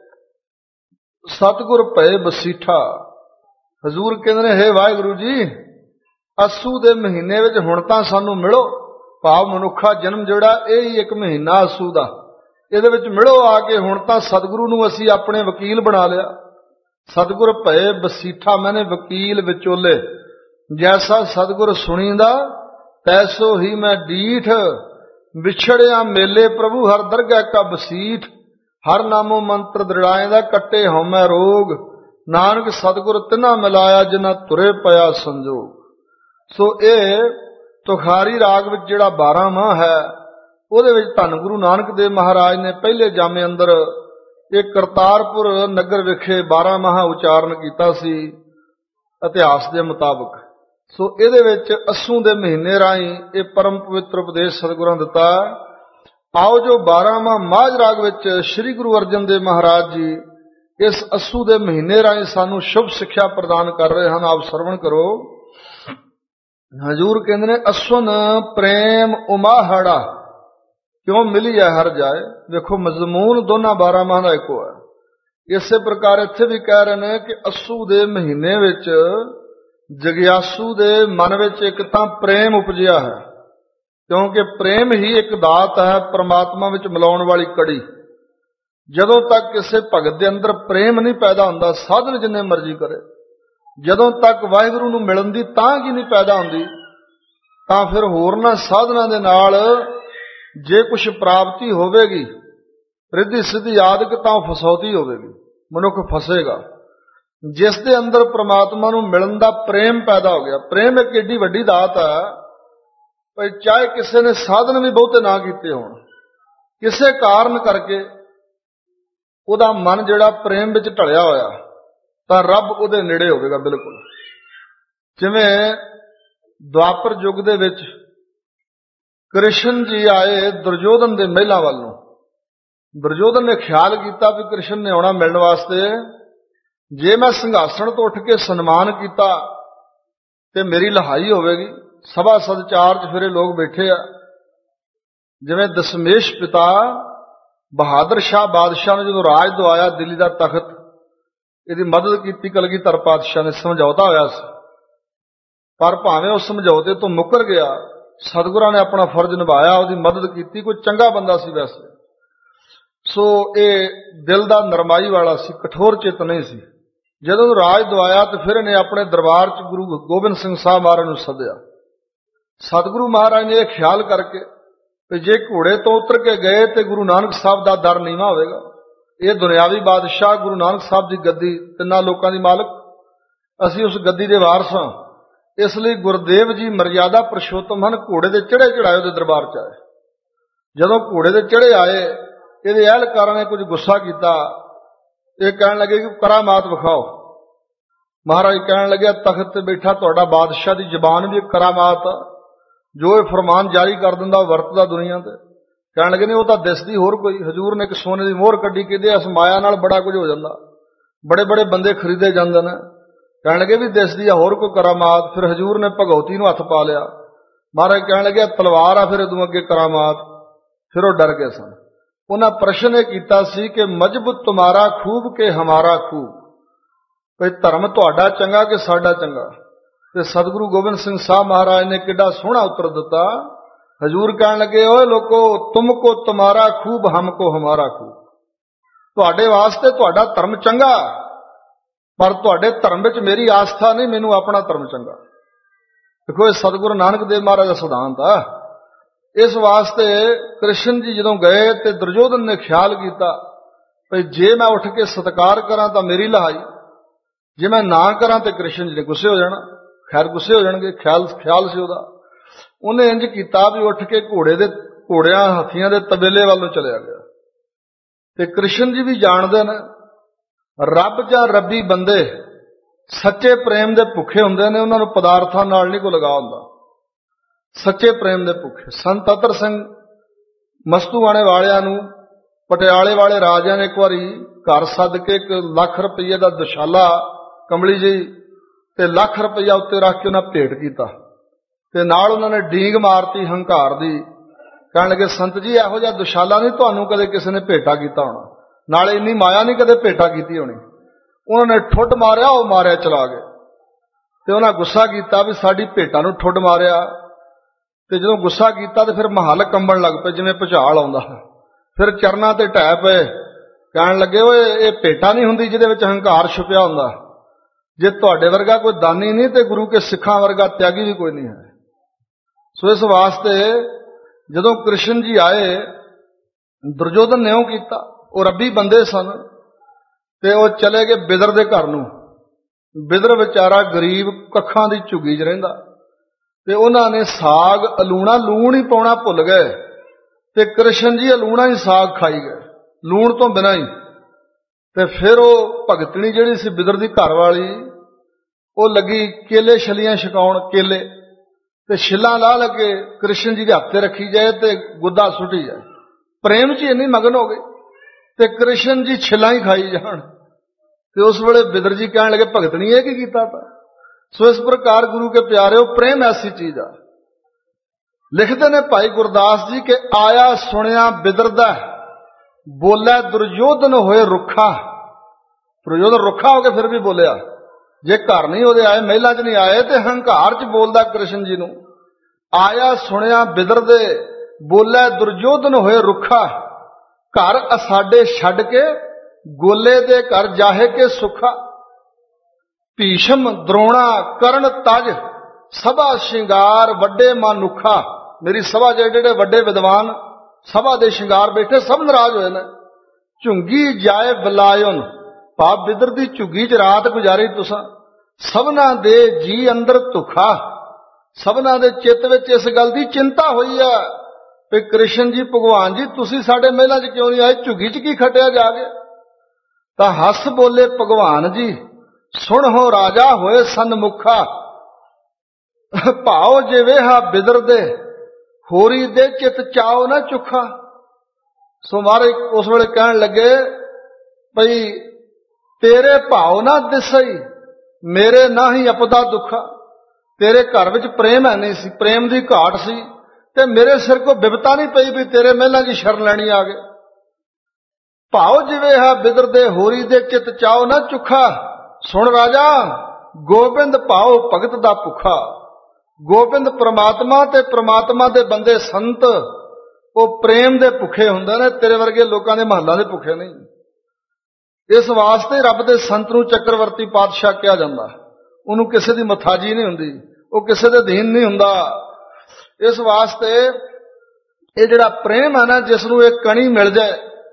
ਸਤਿਗੁਰ ਭਏ ਬਸੀਠਾ। ਹਜ਼ੂਰ ਕਹਿੰਦੇ ਨੇ, ਹੇ ਵਾਹਿਗੁਰੂ ਜੀ, ਅੱਸੂ ਦੇ ਮਹੀਨੇ ਵਿੱਚ ਹੁਣ ਤਾਂ ਸਾਨੂੰ ਮਿਲੋ। ਭਾਵ ਮਨੁੱਖਾ ਜਨਮ ਜਿਹੜਾ ਇਹ ਹੀ ਇੱਕ ਮਹੀਨਾ ਅੱਸੂ ਦਾ, ਇਹਦੇ ਵਿੱਚ ਮਿਲੋ ਆ ਕੇ। ਹੁਣ ਤਾਂ ਸਤਿਗੁਰੂ ਨੂੰ ਅਸੀਂ ਆਪਣੇ ਵਕੀਲ ਬਣਾ ਲਿਆ। ਸਤਿਗੁਰ ਭਏ ਬਸੀਠਾ, ਮੈਨੇ ਵਕੀਲ ਵਿਚੋਲੇ। ਜੈਸਾ ਸਤਿਗੁਰ ਸੁਣੀਂਦਾ ਤੈਸੋ ਹੀ ਮੈਂ ਡੀਠ। ਵਿਛੜਿਆ ਮੇਲੇ ਪ੍ਰਭੂ ਹਰ ਦਰਗਹਿ ਕਾ ਬਸੀਠ। ਹਰ ਨਾਮੋ ਮੰਤਰ ਦ੍ਰਿੜਾਏਂਦਾ ਕੱਟੇ ਹਉਮੈ ਰੋਗ। ਨਾਨਕ ਸਤਿਗੁਰ ਤਿਨਾ ਮਿਲਾਇਆ ਜਿਨ੍ਹਾਂ ਤੁਰੇ ਪਿਆ ਸੰਜੋਗ। ਸੋ ਇਹ ਤੁਖਾਰੀ ਰਾਗ ਵਿੱਚ ਜਿਹੜਾ ਬਾਰਾਂ ਮਾਹ ਹੈ, ਉਹਦੇ ਵਿੱਚ ਧੰਨ ਗੁਰੂ ਨਾਨਕ ਦੇਵ ਮਹਾਰਾਜ ਨੇ ਪਹਿਲੇ ਜਾਮੇ ਅੰਦਰ ਇਹ ਕਰਤਾਰਪੁਰ ਨਗਰ ਵਿਖੇ ਬਾਰਾਂ ਮਾਹ ਉਚਾਰਨ ਕੀਤਾ ਸੀ ਇਤਿਹਾਸ ਦੇ ਮੁਤਾਬਕ। ਸੋ ਇਹਦੇ ਵਿੱਚ ਅੱਸੂ ਦੇ ਮਹੀਨੇ ਰਾਹੀਂ ਇਹ ਪਰਮ ਪਵਿੱਤਰ ਉਪਦੇਸ਼ ਸਤਿਗੁਰਾਂ ਦਿੱਤਾ। ਆਓ ਜੋ ਬਾਰਾਂ ਮਾਹ ਮਾਝ ਰਾਗ ਵਿੱਚ ਸ੍ਰੀ ਗੁਰੂ ਅਰਜਨ ਦੇਵ ਮਹਾਰਾਜ ਜੀ ਇਸ ਅੱਸੂ ਦੇ ਮਹੀਨੇ ਰਾਹੀਂ ਸਾਨੂੰ ਸ਼ੁਭ ਸਿੱਖਿਆ ਪ੍ਰਦਾਨ ਕਰ ਰਹੇ ਹਨ। ਆਪ ਸਰਵਣ ਕਰੋ। ਹਜ਼ੂਰ ਕਹਿੰਦੇ ਨੇ, ਅਸੁਨ ਪ੍ਰੇਮ ਉਮਾਹੜਾ ਕਿਉਂ ਮਿਲੀ ਹੈ ਹਰ ਜਾਏ। ਵੇਖੋ ਮਜ਼ਮੂਨ ਦੋਨਾਂ ਬਾਰਾਂ ਮਾਹ ਦਾ ਇੱਕੋ ਹੈ। ਇਸੇ ਪ੍ਰਕਾਰ ਇੱਥੇ ਵੀ ਕਹਿ ਰਹੇ ਨੇ ਕਿ ਅੱਸੂ ਦੇ ਮਹੀਨੇ ਵਿੱਚ ਜਗਿਆਸੂ ਦੇ ਮਨ ਵਿੱਚ ਇੱਕ ਤਾਂ ਪ੍ਰੇਮ ਉਪਜਿਆ ਹੈ, ਕਿਉਂਕਿ ਪ੍ਰੇਮ ਹੀ ਇੱਕ ਦਾਤ ਹੈ ਪਰਮਾਤਮਾ ਵਿੱਚ ਮਿਲਾਉਣ ਵਾਲੀ ਕੜੀ। ਜਦੋਂ ਤੱਕ ਕਿਸੇ ਭਗਤ ਦੇ ਅੰਦਰ ਪ੍ਰੇਮ ਨਹੀਂ ਪੈਦਾ ਹੁੰਦਾ, ਸਾਧਨ ਜਿੰਨੇ ਮਰਜ਼ੀ ਕਰੇ, ਜਦੋਂ ਤੱਕ ਵਾਹਿਗੁਰੂ ਨੂੰ ਮਿਲਣ ਦੀ ਤਾਂਘ ਹੀ ਨਹੀਂ ਪੈਦਾ ਹੁੰਦੀ, ਤਾਂ ਫਿਰ ਹੋਰਨਾਂ ਸਾਧਨਾਂ ਦੇ ਨਾਲ ਜੇ ਕੁਛ ਪ੍ਰਾਪਤੀ ਹੋਵੇਗੀ ਰਿੱਧੀ ਸਿੱਧੀ ਆਦਿਕ, ਤਾਂ ਫਸੌਤੀ ਹੋਵੇਗੀ, ਮਨੁੱਖ ਫਸੇਗਾ। ਜਿਸ ਦੇ ਅੰਦਰ ਪ੍ਰਮਾਤਮਾ ਨੂੰ ਮਿਲਣ ਦਾ ਪ੍ਰੇਮ ਪੈਦਾ ਹੋ ਗਿਆ, ਪ੍ਰੇਮ ਇੱਕ ਏਡੀ ਵੱਡੀ ਦਾਤ ਹੈ ਭਾਈ, ਚਾਹੇ ਕਿਸੇ ਨੇ ਸਾਧਨ ਵੀ ਬਹੁਤੇ ਨਾ ਕੀਤੇ ਹੋਣ, ਕਿਸੇ ਕਾਰਨ ਕਰਕੇ ਉਹਦਾ ਮਨ ਜਿਹੜਾ ਪ੍ਰੇਮ ਵਿੱਚ ਢਲਿਆ ਹੋਇਆ, ਤਾਂ ਰੱਬ ਉਹਦੇ ਨੇੜੇ ਹੋਵੇਗਾ ਬਿਲਕੁਲ। ਜਿਵੇਂ ਦੁਆਪਰ ਯੁੱਗ ਦੇ ਵਿੱਚ ਕ੍ਰਿਸ਼ਨ ਜੀ ਆਏ ਦੁਰਯੋਧਨ ਦੇ ਮਹਿਲਾਂ ਵੱਲ ਨੂੰ। ਦੁਰਯੋਧਨ ਨੇ ਖਿਆਲ ਕੀਤਾ ਵੀ ਕ੍ਰਿਸ਼ਨ ਨੇ ਆਉਣਾ ਮਿਲਣ ਵਾਸਤੇ, ਜੇ ਮੈਂ ਸਿੰਘਾਸਣ ਤੋਂ ਉੱਠ ਕੇ ਸਨਮਾਨ ਕੀਤਾ ਤੇ ਮੇਰੀ ਲਹਾਈ ਹੋਵੇਗੀ। ਸਭਾ ਸਦ ਚਾਰ ਚ ਫਿਰੇ ਲੋਕ ਬੈਠੇ ਆ। ਜਿਵੇਂ ਦਸ਼ਮੇਸ਼ ਪਿਤਾ ਬਹਾਦਰ ਸ਼ਾਹ ਬਾਦਸ਼ਾਹ ਨੇ ਜਦੋਂ ਰਾਜ ਦਵਾਇਆ ਦਿੱਲੀ ਦਾ ਤਖਤ, ਇਹਦੀ ਮਦਦ ਕੀਤੀ ਕਲਗੀਧਰ ਪਾਤਸ਼ਾਹ ਨੇ, ਸਮਝੌਤਾ ਹੋਇਆ ਸੀ। ਪਰ ਭਾਵੇਂ ਉਸ ਸਮਝੌਤੇ ਤੋਂ ਮੁੱਕਰ ਗਿਆ, ਸਤਿਗੁਰਾਂ ਨੇ ਆਪਣਾ ਫਰਜ਼ ਨਿਭਾਇਆ, ਉਹਦੀ ਮਦਦ ਕੀਤੀ। ਕੋਈ ਚੰਗਾ ਬੰਦਾ ਸੀ ਵੈਸੇ। ਸੋ ਇਹ ਦਿਲ ਦਾ ਨਰਮਾਈ ਵਾਲਾ ਸੀ, ਕਠੋਰ ਚਿੱਤ ਨਹੀਂ ਸੀ। ਜਦੋਂ ਰਾਜ ਦਵਾਇਆ ਤਾਂ ਫਿਰ ਇਹਨੇ ਆਪਣੇ ਦਰਬਾਰ 'ਚ ਗੁਰੂ ਗੋਬਿੰਦ ਸਿੰਘ ਸਾਹਿਬ ਮਹਾਰਾਜ ਨੂੰ ਸੱਦਿਆ। ਸਤਿਗੁਰੂ ਮਹਾਰਾਜ ਨੇ ਇਹ ਖਿਆਲ ਕਰਕੇ ਕਿ ਜੇ ਘੋੜੇ ਤੋਂ ਉਤਰ ਕੇ ਗਏ ਤੇ ਗੁਰੂ ਨਾਨਕ ਸਾਹਿਬ ਦਾ ਦਰ ਨੀਵਾਂ ਹੋਵੇਗਾ। ਇਹ ਦੁਨਿਆਵੀ ਬਾਦਸ਼ਾਹ ਗੁਰੂ ਨਾਨਕ ਸਾਹਿਬ ਦੀ ਗੱਦੀ, ਤਿੰਨਾਂ ਲੋਕਾਂ ਦੀ ਮਾਲਕ, ਅਸੀਂ ਉਸ ਗੱਦੀ ਦੇ ਵਾਰਸ ਹਾਂ। ਇਸ ਲਈ ਗੁਰਦੇਵ ਜੀ ਮਰਯਾਦਾ ਪੁਰਸ਼ੋਤਮ ਹਨ, ਘੋੜੇ ਦੇ ਚੜ੍ਹੇ ਚੜਾਏ ਉਹਦੇ ਦਰਬਾਰ 'ਚ ਆਏ। ਜਦੋਂ ਘੋੜੇ ਦੇ ਚੜ੍ਹੇ ਆਏ, ਇਹਦੇ ਅਹਿਲਕਾਰਾਂ ਨੇ ਕੁਝ ਗੁੱਸਾ ਕੀਤਾ। ਇਹ ਕਹਿਣ ਲੱਗੇ ਕਿ ਕਰਾਮਾਤ ਵਿਖਾਓ। ਮਹਾਰਾਜ ਕਹਿਣ ਲੱਗਿਆ, ਤਖਤ ਤੇ ਬੈਠਾ ਤੁਹਾਡਾ ਬਾਦਸ਼ਾਹ ਦੀ ਜ਼ਬਾਨ ਵੀ ਇੱਕ ਕਰਾਮਾਤ ਆ, ਜੋ ਇਹ ਫਰਮਾਨ ਜਾਰੀ ਕਰ ਦਿੰਦਾ ਉਹ ਵਰਤਦਾ ਦੁਨੀਆ ਤੇ। ਕਹਿਣ ਲੱਗੇ ਨਹੀਂ, ਉਹ ਤਾਂ ਦਿਸਦੀ ਹੋਰ ਕੋਈ। ਹਜ਼ੂਰ ਨੇ ਇੱਕ ਸੋਨੇ ਦੀ ਮੋਹਰ ਕੱਢੀ, ਕਹਿੰਦੇ ਇਸ ਮਾਇਆ ਨਾਲ ਬੜਾ ਕੁਝ ਹੋ ਜਾਂਦਾ, ਬੜੇ ਬੜੇ ਬੰਦੇ ਖਰੀਦੇ ਜਾਂਦੇ ਨੇ। ਕਹਿਣ ਲੱਗੇ ਵੀ ਦਿਸਦੀ ਆ ਹੋਰ ਕੋਈ ਕਰਾਮਾਤ। ਫਿਰ ਹਜ਼ੂਰ ਨੇ ਭਗਉਤੀ ਨੂੰ ਹੱਥ ਪਾ ਲਿਆ। ਮਹਾਰਾਜ ਕਹਿਣ ਲੱਗਿਆ ਤਲਵਾਰ ਆ, ਫਿਰ ਇਹਦੋਂ ਅੱਗੇ ਕਰਾਮਾਤ। ਫਿਰ ਉਹ ਡਰ ਗਏ ਸਨ। ਉਹਨਾਂ ਪ੍ਰਸ਼ਨ ਇਹ ਕੀਤਾ ਸੀ ਕਿ ਮਜ਼ਬੂਤ ਤੁਮਾਰਾ ਖੂਬ ਕੇ ਹਮਾਰਾ ਖੂਬ, ਭਈ ਧਰਮ ਤੁਹਾਡਾ ਚੰਗਾ ਕਿ ਸਾਡਾ ਚੰਗਾ। ਤੇ ਸਤਿਗੁਰੂ ਗੋਬਿੰਦ ਸਿੰਘ ਸਾਹਿਬ ਮਹਾਰਾਜ ਨੇ ਕਿੱਡਾ ਸੋਹਣਾ ਉੱਤਰ ਦਿੱਤਾ। ਹਜ਼ੂਰ ਕਹਿਣ ਲੱਗੇ, ਓਏ ਲੋਕੋ, ਤੁਮ ਕੋ ਤੁਮਾਰਾ ਖੂਬ, ਹਮ ਕੋ ਹਮਾਰਾ ਖੂਬ। ਤੁਹਾਡੇ ਵਾਸਤੇ ਤੁਹਾਡਾ ਧਰਮ ਚੰਗਾ, ਪਰ ਤੁਹਾਡੇ ਧਰਮ ਵਿੱਚ ਮੇਰੀ ਆਸਥਾ ਨਹੀਂ, ਮੈਨੂੰ ਆਪਣਾ ਧਰਮ ਚੰਗਾ। ਦੇਖੋ, ਇਹ ਸਤਿਗੁਰੂ ਨਾਨਕ ਦੇਵ ਮਹਾਰਾਜ ਦਾ ਸਿਧਾਂਤ ਆ। ਇਸ ਵਾਸਤੇ ਕ੍ਰਿਸ਼ਨ ਜੀ ਜਦੋਂ ਗਏ ਤੇ ਦੁਰਯੋਧਨ ਨੇ ਖਿਆਲ ਕੀਤਾ ਭਈ ਜੇ ਮੈਂ ਉੱਠ ਕੇ ਸਤਿਕਾਰ ਕਰਾਂ ਤਾਂ ਮੇਰੀ ਲਹਾਈ, ਜੇ ਮੈਂ ਨਾ ਕਰਾਂ ਤੇ ਕ੍ਰਿਸ਼ਨ ਜੀ ਨੇ ਗੁੱਸੇ ਹੋ ਜਾਣਾ। ਖੈਰ ਗੁੱਸੇ ਹੋ ਜਾਣਗੇ, ਖਿਆਲ ਖਿਆਲ ਸੀ ਉਹਦਾ। ਉਹਨੇ ਇੰਜ ਕੀਤਾ ਵੀ ਉੱਠ ਕੇ ਘੋੜੇ ਦੇ ਘੋੜਿਆਂ ਹਾਥੀਆਂ ਦੇ ਤਬੇਲੇ ਵੱਲ ਨੂੰ ਚਲਿਆ ਗਿਆ। ਤੇ ਕ੍ਰਿਸ਼ਨ ਜੀ ਵੀ ਜਾਣਦੇ ਨੇ, ਰੱਬ ਜਾਂ ਰੱਬੀ ਬੰਦੇ ਸੱਚੇ ਪ੍ਰੇਮ ਦੇ ਭੁੱਖੇ ਹੁੰਦੇ ਨੇ। ਉਹਨਾਂ ਨੂੰ ਪਦਾਰਥਾਂ ਨਾਲ ਨਹੀਂ ਕੋਈ ਲਗਾ ਹੁੰਦਾ, ਸੱਚੇ ਪ੍ਰੇਮ ਦੇ ਭੁੱਖੇ। ਸੰਤ ਅਤਰ ਸਿੰਘ ਮਸਤੂਆਣੇ ਵਾਲਿਆਂ ਨੂੰ ਪਟਿਆਲੇ ਵਾਲੇ ਰਾਜਿਆਂ ਨੇ ਇੱਕ ਵਾਰੀ ਘਰ ਸੱਦ ਕੇ ਇੱਕ ਲੱਖ ਰੁਪਈਏ ਦਾ ਦੁਸ਼ਾਲਾ ਕੰਬਲੀ ਜਿਹੀ ਤੇ ਲੱਖ ਰੁਪਈਆ ਉੱਤੇ ਰੱਖ ਕੇ ਉਹਨਾਂ ਭੇਟ ਕੀਤਾ ਤੇ ਨਾਲ ਉਹਨਾਂ ਨੇ ਡੀਂਗ ਮਾਰਤੀ ਹੰਕਾਰ ਦੀ। ਕਹਿਣ ਲੱਗੇ ਸੰਤ ਜੀ ਇਹੋ ਜਿਹਾ ਦੁਸ਼ਾਲਾ ਨਹੀਂ ਤੁਹਾਨੂੰ ਕਦੇ ਕਿਸੇ ਨੇ ਭੇਟਾ ਕੀਤਾ ਹੋਣਾ, ਨਾਲੇ ਇੰਨੀ ਮਾਇਆ ਨਹੀਂ ਕਦੇ ਭੇਟਾ ਕੀਤੀ ਹੋਣੀ। ਉਹਨਾਂ ਨੇ ਠੁੱਡ ਮਾਰਿਆ, ਉਹ ਮਾਰਿਆ ਚਲਾ ਗਏ ਤੇ ਉਹਨਾਂ ਗੁੱਸਾ ਕੀਤਾ ਵੀ ਸਾਡੀ ਭੇਟਾ ਨੂੰ ਠੁੱਡ ਮਾਰਿਆ। ਤੇ ਜਦੋਂ ਗੁੱਸਾ ਕੀਤਾ ਤੇ ਫਿਰ ਮਹੱਲ ਕੰਬਣ ਲੱਗ ਪਏ ਜਿਵੇਂ ਭੁਚਾਲ ਆਉਂਦਾ। ਫਿਰ ਚਰਨਾਂ ਤੇ ਢਹਿ ਪਏ, ਕਹਿਣ ਲੱਗੇ ਓਏ ਇਹ ਭੇਟਾ ਨਹੀਂ ਹੁੰਦੀ ਜਿਹਦੇ ਵਿੱਚ ਹੰਕਾਰ ਛੁਪਿਆ ਹੁੰਦਾ। ਜੇ ਤੁਹਾਡੇ ਵਰਗਾ ਕੋਈ ਦਾਨੀ ਨਹੀਂ ਤੇ ਗੁਰੂ ਕੇ ਸਿੱਖਾਂ ਵਰਗਾ ਤਿਆਗੀ ਵੀ ਕੋਈ ਨਹੀਂ ਹੈ। ਸੋ ਇਸ ਵਾਸਤੇ ਜਦੋਂ ਕ੍ਰਿਸ਼ਨ ਜੀ ਆਏ, ਦੁਰਯੋਧਨ ਨੇ ਉਹ ਕੀਤਾ। ਉਹ ਰੱਬੀ ਬੰਦੇ ਸਨ ਤੇ ਉਹ ਚਲੇ ਗਏ ਬਿਦਰ ਦੇ ਘਰ ਨੂੰ। ਬਿਦਰ ਵਿਚਾਰਾ ਗਰੀਬ ਕੱਖਾਂ ਦੀ ਝੁੱਗੀ 'ਚ ਰਹਿੰਦਾ ਤੇ ਉਹਨਾਂ ਨੇ ਸਾਗ ਅਲੂਣਾ ਲੂਣ ਹੀ ਪਾਉਣਾ ਭੁੱਲ ਗਏ ਤੇ ਕ੍ਰਿਸ਼ਨ ਜੀ ਅਲੂਣਾ ਹੀ ਸਾਗ ਖਾਈ ਗਏ, ਲੂਣ ਤੋਂ ਬਿਨਾਂ ਹੀ। ਤੇ ਫਿਰ ਉਹ ਭਗਤਣੀ ਜਿਹੜੀ ਸੀ ਬਿਦਰ ਦੀ ਘਰ ਵਾਲੀ, ਉਹ ਲੱਗੀ ਕੇਲੇ ਛਲੀਆਂ ਛਕਾਉਣ, ਕੇਲੇ ਤੇ ਛਿੱਲਾਂ ਲਾ ਲੱਗੇ ਕ੍ਰਿਸ਼ਨ ਜੀ ਦੇ ਹੱਥ ਤੇ ਰੱਖੀ ਜਾਏ ਤੇ ਗੁੱਦਾ ਸੁੱਟੀ ਜਾਏ। ਪ੍ਰੇਮ 'ਚ ਇੰਨੀ ਮਗਨ ਹੋ ਗਈ ਤੇ ਕ੍ਰਿਸ਼ਨ ਜੀ ਛਿੱਲਾਂ ਹੀ ਖਾਈ ਜਾਣ। ਤੇ ਉਸ ਵੇਲੇ ਬਿਦਰ ਜੀ ਕਹਿਣ ਲੱਗੇ ਭਗਤਣੀ ਇਹ ਕੀ ਕੀਤਾ ਤਾ। ਸੋ ਇਸ ਪ੍ਰਕਾਰ ਗੁਰੂ ਕੇ ਪਿਆਰਿਓ, ਪ੍ਰੇਮ ਐਸੀ ਚੀਜ਼ ਆ। ਲਿਖਦੇ ਨੇ ਭਾਈ ਗੁਰਦਾਸ ਜੀ ਕਿ ਆਇਆ ਸੁਣਿਆ ਬਿਦਰ ਦਾ, ਬੋਲਿਆ ਦੁਰਯੋਧਨ ਹੋਏ ਰੁੱਖਾ। ਦੁਰਯੋਧਨ ਰੁੱਖਾ ਹੋ ਕੇ ਫਿਰ ਵੀ ਬੋਲਿਆ। ਜੇ ਘਰ ਨਹੀਂ ਉਹਦੇ ਆਏ, ਮਹਿਲਾਂ 'ਚ ਨਹੀਂ ਆਏ ਤੇ ਹੰਕਾਰ 'ਚ ਬੋਲਦਾ ਕ੍ਰਿਸ਼ਨ ਜੀ ਨੂੰ। ਆਇਆ ਸੁਣਿਆ ਬਿਦਰ ਦੇ, ਬੋਲਿਆ ਦੁਰਯੋਧਨ ਹੋਏ ਰੁੱਖਾ। ਘਰ ਅਸਾਡੇ ਛੱਡ ਕੇ ਗੋਲੇ ਦੇ ਘਰ ਜਾਹੇ ਕੇ ਸੁਖਾ। ਭੀਸ਼ਮ ਦਰੋਣਾ ਕਰਨ ਤਜ, ਸਭਾ ਸ਼ਿੰਗਾਰ ਵੱਡੇ ਮਨੁੱਖਾ। ਮੇਰੀ ਸਭਾ ਜਿਹੜੇ ਜਿਹੜੇ ਵੱਡੇ ਵਿਦਵਾਨ ਸਭਾ ਦੇ ਸ਼ਿੰਗਾਰ ਬੈਠੇ ਸਭ ਨਾਰਾਜ਼ ਹੋਏ ਨੇ। ਝੁੰਗੀ ਜਾਏ ਬਲਾਇਨ, ਭਾਵ ਬਿਦਰ ਦੀ ਝੁੱਗੀ 'ਚ ਰਾਤ ਗੁਜ਼ਾਰੀ ਤੁਸਾਂ। ਸਭਨਾ ਦੇ ਜੀ ਅੰਦਰ ਧੁਖਾ। ਸਭਨਾ ਦੇ ਚਿੱਤ ਵਿੱਚ ਇਸ ਗੱਲ ਦੀ ਚਿੰਤਾ ਹੋਈ ਹੈ ਵੀ ਕ੍ਰਿਸ਼ਨ ਜੀ ਭਗਵਾਨ ਜੀ ਤੁਸੀਂ ਸਾਡੇ ਮਹਿਲਾਂ 'ਚ ਕਿਉਂ ਨਹੀਂ ਆਏ, ਝੁੱਗੀ 'ਚ ਕੀ ਖਟਿਆ ਜਾ ਕੇ। ਤਾਂ ਹੱਸ ਬੋਲੇ ਭਗਵਾਨ ਜੀ, ਸੁਣੋ ਰਾਜਾ ਹੋਏ ਸਨਮੁਖਾ। ਭਾਉ ਜਿਵੇਂ ਹਾ ਬਿਦਰ ਦੇ, ਹੋਰੀ ਦੇ ਚਿਤ ਚਾਓ ਨਾ ਚੁੱਖਾ। ਸੋ ਮਹਾਰਾਜ ਉਸ ਵੇਲੇ ਕਹਿਣ ਲੱਗੇ ਭਈ ਤੇਰੇ ਭਾਉ ਨਾ ਦਿਸਈ, ਮੇਰੇ ਨਾ ਹੀ ਅਪਦਾ ਦੁੱਖਾ। ਤੇਰੇ ਘਰ ਵਿੱਚ ਪ੍ਰੇਮ ਹੈ ਨਹੀਂ ਸੀ, ਪ੍ਰੇਮ ਦੀ ਘਾਟ ਸੀ ਤੇ ਮੇਰੇ ਸਿਰ ਕੋ ਬਿਪਤਾ ਨਹੀਂ ਪਈ ਵੀ ਤੇਰੇ ਮਹਿਲਾਂ ਦੀ ਸ਼ਰਨ ਲੈਣੀ ਆ ਗਏ। ਭਾਉ ਜਿਵੇਂ ਹਾ ਬਿਦਰ ਦੇ, ਹੋਰੀ ਦੇ ਚਿਤ ਚਾਓ ਨਾ ਚੁੱਖਾ। ਸੁਣ ਰਾਜਾ, ਗੋਬਿੰਦ ਭਾਉ ਭਗਤ ਦਾ ਭੁੱਖਾ। ਗੋਬਿੰਦ ਪ੍ਰਮਾਤਮਾ ਤੇ ਪ੍ਰਮਾਤਮਾ ਦੇ ਬੰਦੇ ਸੰਤ ਉਹ ਪ੍ਰੇਮ ਦੇ ਭੁੱਖੇ ਹੁੰਦੇ ਨੇ, ਤੇਰੇ ਵਰਗੇ ਲੋਕਾਂ ਦੇ ਮਹੱਲਾਂ ਦੇ ਭੁੱਖੇ ਨਹੀਂ। ਇਸ ਵਾਸਤੇ ਰੱਬ ਦੇ ਸੰਤ ਨੂੰ ਚੱਕਰਵਰਤੀ ਪਾਤਸ਼ਾਹ ਕਿਹਾ ਜਾਂਦਾ। ਉਹਨੂੰ ਕਿਸੇ ਦੀ ਮਥਾਜੀ ਨਹੀਂ ਹੁੰਦੀ, ਉਹ ਕਿਸੇ ਦੇ ਅਧੀਨ ਨਹੀਂ ਹੁੰਦਾ। ਇਸ ਵਾਸਤੇ ਇਹ ਜਿਹੜਾ ਪ੍ਰੇਮ ਹੈ ਨਾ, ਜਿਸ ਨੂੰ ਇੱਕ ਕਣੀ ਮਿਲ ਜਾਏ,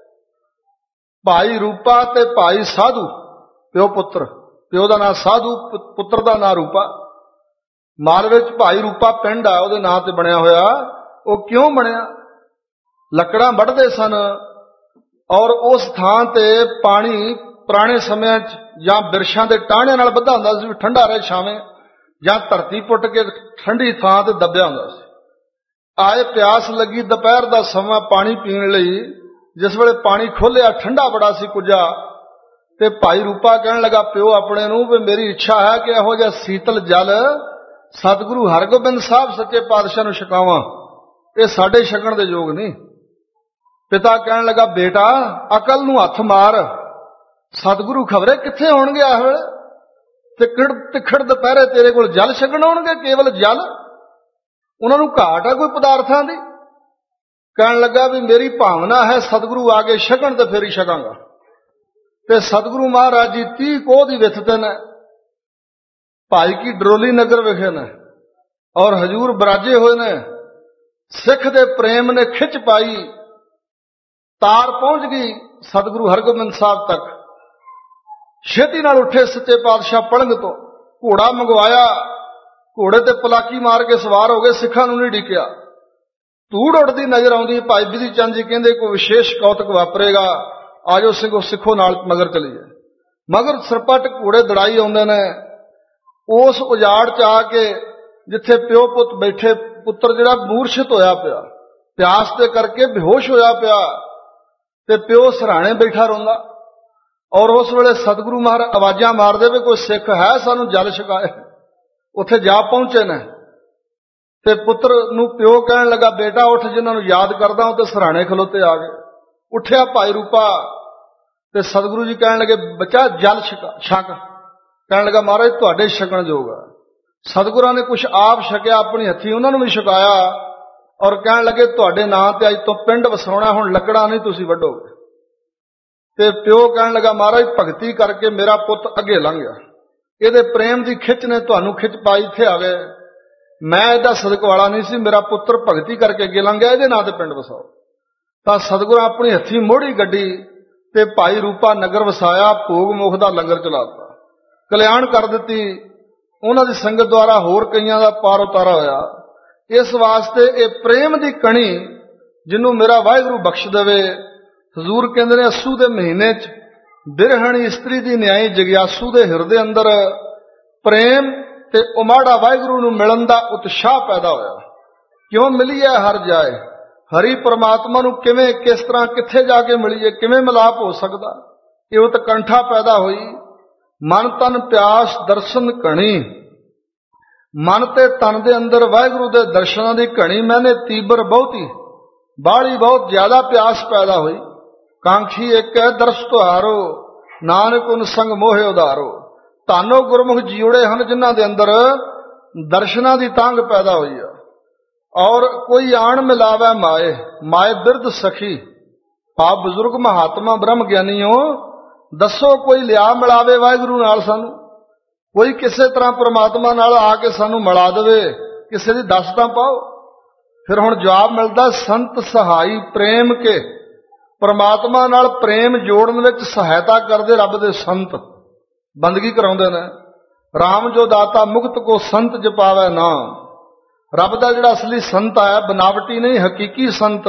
ਭਾਈ ਰੂਪਾ ਤੇ ਭਾਈ ਸਾਧੂ, ਪਿਓ ਪੁੱਤਰ, ਪਿਓ ਦਾ ਨਾਂ ਸਾਧੂ, ਪੁੱਤਰ ਦਾ ਨਾਂ ਰੂਪਾ। ਮਾਲਵੇ 'ਚ ਭਾਈ ਰੂਪਾ ਪਿੰਡ ਆ, ਉਹਦੇ ਨਾਂ ਤੇ ਬਣਿਆ ਹੋਇਆ। ਉਹ ਕਿਉਂ ਬਣਿਆ? ਲੱਕੜਾਂ ਵੱਢਦੇ ਸਨ ਔਰ ਉਸ ਥਾਂ ਤੇ ਪਾਣੀ ਪੁਰਾਣੇ ਸਮਿਆਂ 'ਚ ਜਾਂ ਬਿਰਛਾਂ ਦੇ ਟਾਹਣਿਆਂ ਨਾਲ ਬੱਧਾ ਹੁੰਦਾ ਸੀ, ਠੰਡਾ ਰਹੇ ਛਾਵੇਂ, ਜਾਂ ਧਰਤੀ ਪੁੱਟ ਕੇ ਠੰਡੀ ਥਾਂ ਤੇ ਦੱਬਿਆ ਹੁੰਦਾ ਸੀ। ਆਏ ਪਿਆਸ ਲੱਗੀ ਦੁਪਹਿਰ ਦਾ ਸਮਾਂ ਪਾਣੀ ਪੀਣ ਲਈ, ਜਿਸ ਵੇਲੇ ਪਾਣੀ ਖੋਲਿਆ ਠੰਡਾ ਬੜਾ ਸੀ ਕੁਝਾ, ਤੇ ਭਾਈ ਰੂਪਾ ਕਹਿਣ ਲੱਗਾ ਪਿਓ ਆਪਣੇ ਨੂੰ ਵੀ ਮੇਰੀ ਇੱਛਾ ਹੈ ਕਿ ਇਹੋ ਜਿਹਾ ਸੀਤਲ ਜਲ ਸਤਿਗੁਰੂ ਹਰਗੋਬਿੰਦ ਸਾਹਿਬ ਸੱਚੇ ਪਾਤਸ਼ਾਹ ਨੂੰ ਛਕਾਵਾਂ, ਇਹ ਸਾਡੇ ਛਕਣ ਦੇ ਯੋਗ ਨਹੀਂ। ਪਿਤਾ ਕਹਿਣ ਲੱਗਾ ਬੇਟਾ ਅਕਲ ਨੂੰ ਹੱਥ ਮਾਰ, ਸਤਿਗੁਰੂ ਖਬਰੇ ਕਿੱਥੇ ਹੋਣਗੇ ਆਹ ਵੇਲੇ, ਤਿੱਖੜ ਤਿੱਖੜ ਦੁਪਹਿਰੇ ਤੇਰੇ ਕੋਲ ਜਲ ਛਕਣ ਆਉਣਗੇ, ਕੇਵਲ ਜਲ, ਉਹਨਾਂ ਨੂੰ ਘਾਟ ਆ ਕੋਈ ਪਦਾਰਥਾਂ ਦੀ। ਕਹਿਣ ਲੱਗਾ ਵੀ ਮੇਰੀ ਭਾਵਨਾ ਹੈ ਸਤਿਗੁਰੂ ਆ ਕੇ ਛਕਣ ਤੇ ਫੇਰ ਹੀ ਛਕਾਂਗਾ। ਤੇ ਸਤਿਗੁਰੂ ਮਹਾਰਾਜ ਜੀ ਤੀਹ ਕੋਹ ਦੀ ਵਿੱਥ ਤੇ ਨੇ, ਭਾਈ ਕੀ ਡਰੋਲੀ ਨਗਰ ਵਿਖੇ ਨੇ ਔਰ ਹਜੂਰ ਬਰਾਜੇ ਹੋਏ ਨੇ। ਸਿੱਖ ਦੇ ਪ੍ਰੇਮ ਨੇ ਖਿੱਚ ਪਾਈ, ਤਾਰ ਪਹੁੰਚ ਗਈ ਸਤਿਗੁਰੂ ਹਰਗੋਬਿੰਦ ਸਾਹਿਬ ਤੱਕ। ਛੇਤੀ ਨਾਲ ਉੱਠੇ ਸੱਚੇ ਪਾਤਸ਼ਾਹ ਪਲੰਗ ਤੋਂ, ਘੋੜਾ ਮੰਗਵਾਇਆ, ਘੋੜੇ ਤੇ ਪਲਾਕੀ ਮਾਰ ਕੇ ਸਵਾਰ ਹੋ ਗਏ, ਸਿੱਖਾਂ ਨੂੰ ਨਹੀਂ ਡਿੱਕਿਆ। ਧੂੜ ਉੱਡਦੀ ਨਜ਼ਰ ਆਉਂਦੀ। ਭਾਈ ਬਿਧੀ ਚੰਦ ਜੀ ਕਹਿੰਦੇ ਕੋਈ ਵਿਸ਼ੇਸ਼ ਕੌਤਕ ਵਾਪਰੇਗਾ, ਆਜੋ ਸਿੰਘੋ ਸਿੱਖੋ ਨਾਲ ਮਗਰ ਚਲੀਏ। ਮਗਰ ਸਰਪਟ ਘੋੜੇ ਦੜਾਈ ਆਉਂਦੇ ਨੇ। ਉਸ ਉਜਾੜ 'ਚ ਆ ਕੇ ਜਿੱਥੇ ਪਿਓ ਪੁੱਤ ਬੈਠੇ, ਪੁੱਤਰ ਜਿਹੜਾ ਮੂਰਛਿਤ ਹੋਇਆ ਪਿਆ, ਪਿਆਸ ਦੇ ਕਰਕੇ ਬੇਹੋਸ਼ ਹੋਇਆ ਪਿਆ ਤੇ ਪਿਓ ਸਰਾਣੇ ਬੈਠਾ ਰੋਂਦਾ। ਔਰ ਉਸ ਵੇਲੇ ਸਤਿਗੁਰੂ ਮਹਾਰਾਜ ਆਵਾਜ਼ਾਂ ਮਾਰਦੇ ਵੀ ਕੋਈ ਸਿੱਖ ਹੈ ਸਾਨੂੰ ਜਲ ਛਕਾਏ। ਉੱਥੇ ਜਾ ਪਹੁੰਚੇ ਨੇ ਤੇ ਪੁੱਤਰ ਨੂੰ ਪਿਓ ਕਹਿਣ ਲੱਗਾ, ਬੇਟਾ ਉੱਠ, ਜਿਨ੍ਹਾਂ ਨੂੰ ਯਾਦ ਕਰਦਾ ਉਹ ਤੇ ਸਰਾਣੇ ਖਲੋਤੇ ਆ ਗਏ। ਉੱਠਿਆ ਭਾਈ ਰੂਪਾ ਤੇ ਸਤਿਗੁਰੂ ਜੀ ਕਹਿਣ ਲੱਗੇ, ਬੱਚਾ ਜਲ ਛਕ ਛਕ ਕਹਿਣ ਲੱਗਾ, ਮਹਾਰਾਜ ਤੁਹਾਡੇ ਛਕਣ ਯੋਗ ਆ। ਸਤਿਗੁਰਾਂ ਨੇ ਕੁਛ ਆਪ ਛਕਿਆ, ਆਪਣੀ ਹੱਥੀਂ ਉਹਨਾਂ ਨੂੰ ਵੀ ਛਕਾਇਆ ਔਰ ਕਹਿਣ ਲੱਗੇ, ਤੁਹਾਡੇ ਨਾਂ ਤੇ ਅੱਜ ਤੋਂ ਪਿੰਡ ਵਸਾਉਣਾ, ਹੁਣ ਲੱਕੜਾਂ ਨਹੀਂ ਤੁਸੀਂ ਵੱਢੋਗੇ। ਤੇ ਪਿਓ ਕਹਿਣ ਲੱਗਾ, ਮਹਾਰਾਜ ਭਗਤੀ ਕਰਕੇ ਮੇਰਾ ਪੁੱਤ ਅੱਗੇ ਲੰਘ ਗਿਆ, ਇਹਦੇ ਪ੍ਰੇਮ ਦੀ ਖਿੱਚ ਨੇ ਤੁਹਾਨੂੰ ਖਿੱਚ ਪਾਈ ਇੱਥੇ ਆ ਗਏ। ਮੈਂ ਇਹਦਾ ਸਦਕ ਵਾਲਾ ਨਹੀਂ ਸੀ, ਮੇਰਾ ਪੁੱਤਰ ਭਗਤੀ ਕਰਕੇ ਅੱਗੇ ਲੰਘ ਗਿਆ, ਇਹਦੇ ਨਾਂ ਤੇ ਪਿੰਡ ਵਸਾਓ। ਤਾਂ ਸਤਿਗੁਰਾਂ ਆਪਣੀ ਹੱਥੀਂ ਮੋਹੜੀ ਗੱਡੀ ਤੇ ਭਾਈ ਰੂਪਾ ਨਗਰ ਵਸਾਇਆ, ਭੋਗ ਮੁਖ ਦਾ ਲੰਗਰ ਚਲਾਤਾ, ਕਲਿਆਣ ਕਰ ਦਿੱਤੀ। ਉਹਨਾਂ ਦੀ ਸੰਗਤ ਦੁਆਰਾ ਹੋਰ ਕਈਆਂ ਦਾ ਪਾਰ ਉਤਾਰਾ ਹੋਇਆ। ਇਸ ਵਾਸਤੇ ਇਹ ਪ੍ਰੇਮ ਦੀ ਕਣੀ ਜਿਹਨੂੰ ਮੇਰਾ ਵਾਹਿਗੁਰੂ ਬਖਸ਼ ਦੇਵੇ। ਹਜ਼ੂਰ ਕਹਿੰਦੇ ਨੇ, ਅੱਸੂ ਦੇ ਮਹੀਨੇ 'ਚ ਬਿਰਹਣੀ ਇਸਤਰੀ ਦੀ ਨਿਆਈ ਜਗਿਆਸੂ ਦੇ ਹਿਰਦੇ ਅੰਦਰ ਪ੍ਰੇਮ ਤੇ ਉਮਾੜਾ ਵਾਹਿਗੁਰੂ ਨੂੰ ਮਿਲਣ ਦਾ ਉਤਸ਼ਾਹ ਪੈਦਾ ਹੋਇਆ। ਕਿਉਂ ਮਿਲੀਏ ਹਰ ਜਾਏ, ਹਰੀ ਪਰਮਾਤਮਾ ਨੂੰ ਕਿਵੇਂ, ਕਿਸ ਤਰ੍ਹਾਂ, ਕਿੱਥੇ ਜਾ ਕੇ ਮਿਲੀਏ, ਕਿਵੇਂ ਮਿਲਾਪ ਹੋ ਸਕਦਾ, ਇਹ ਉਤਕੰਠਾ ਪੈਦਾ ਹੋਈ। ਮਨ ਤਨ ਪਿਆਸ ਦਰਸ਼ਨ ਘਣੀ, ਮਨ ਤੇ ਤਨ ਦੇ ਅੰਦਰ ਵਾਹਿਗੁਰੂ ਦੇ ਦਰਸ਼ਨਾਂ ਦੀ ਘਣੀ ਮੈਨੇ ਤੀਬਰ ਬਹੁਤੀ, ਬਾਹਲੀ ਬਹੁਤ ਜ਼ਿਆਦਾ ਪਿਆਸ ਪੈਦਾ ਹੋਈ। ਕਾਂਖੀ ਇੱਕ ਹੈ ਦਰਸ ਤੁਹਾਰੋ, ਨਾਨਕ ਉਨ ਸੰਗ ਮੋਹਿ ਉਧਾਰੋ। ਧੰਨੋ ਗੁਰਮੁਖ ਜੀਉੜੇ ਹਨ ਜਿਨ੍ਹਾਂ ਦੇ ਅੰਦਰ ਦਰਸ਼ਨਾਂ ਦੀ ਤਾਂਘ ਪੈਦਾ ਹੋਈ ਆ। ਔਰ ਕੋਈ ਆਣ ਮਿਲਾਵੇ ਮਾਏ, ਮਾਏ ਬਿਰਧ ਸਖੀ। ਆਪ ਬਜ਼ੁਰਗ ਮਹਾਤਮਾ ਬ੍ਰਹਮ ਗਿਆਨੀਓ, ਦੱਸੋ ਕੋਈ ਲਿਆ ਮਿਲਾਵੇ ਵਾਹਿਗੁਰੂ ਨਾਲ ਸਾਨੂੰ, ਕੋਈ ਕਿਸੇ ਤਰ੍ਹਾਂ ਪ੍ਰਮਾਤਮਾ ਨਾਲ ਆ ਕੇ ਸਾਨੂੰ ਮਿਲਾ ਦੇਵੇ, ਕਿਸੇ ਦੀ ਦੱਸ ਤਾਂ ਪਾਓ। ਫਿਰ ਹੁਣ ਜਵਾਬ ਮਿਲਦਾ, ਸੰਤ ਸਹਾਈ ਪ੍ਰੇਮ ਕੇ। ਪ੍ਰਮਾਤਮਾ ਨਾਲ ਪ੍ਰੇਮ ਜੋੜਨ ਵਿੱਚ ਸਹਾਇਤਾ ਕਰਦੇ ਰੱਬ ਦੇ ਸੰਤ, ਬੰਦਗੀ ਕਰਾਉਂਦੇ ਨੇ। ਰਾਮ ਜੋ ਦਾਤਾ ਮੁਕਤ ਕੋ ਸੰਤ ਜਪਾਵੇ ਨਾਮ। ਰੱਬ ਦਾ ਜਿਹੜਾ ਅਸਲੀ ਸੰਤ ਹੈ, ਬਨਾਵਟੀ ਨਹੀਂ ਹਕੀਕੀ ਸੰਤ,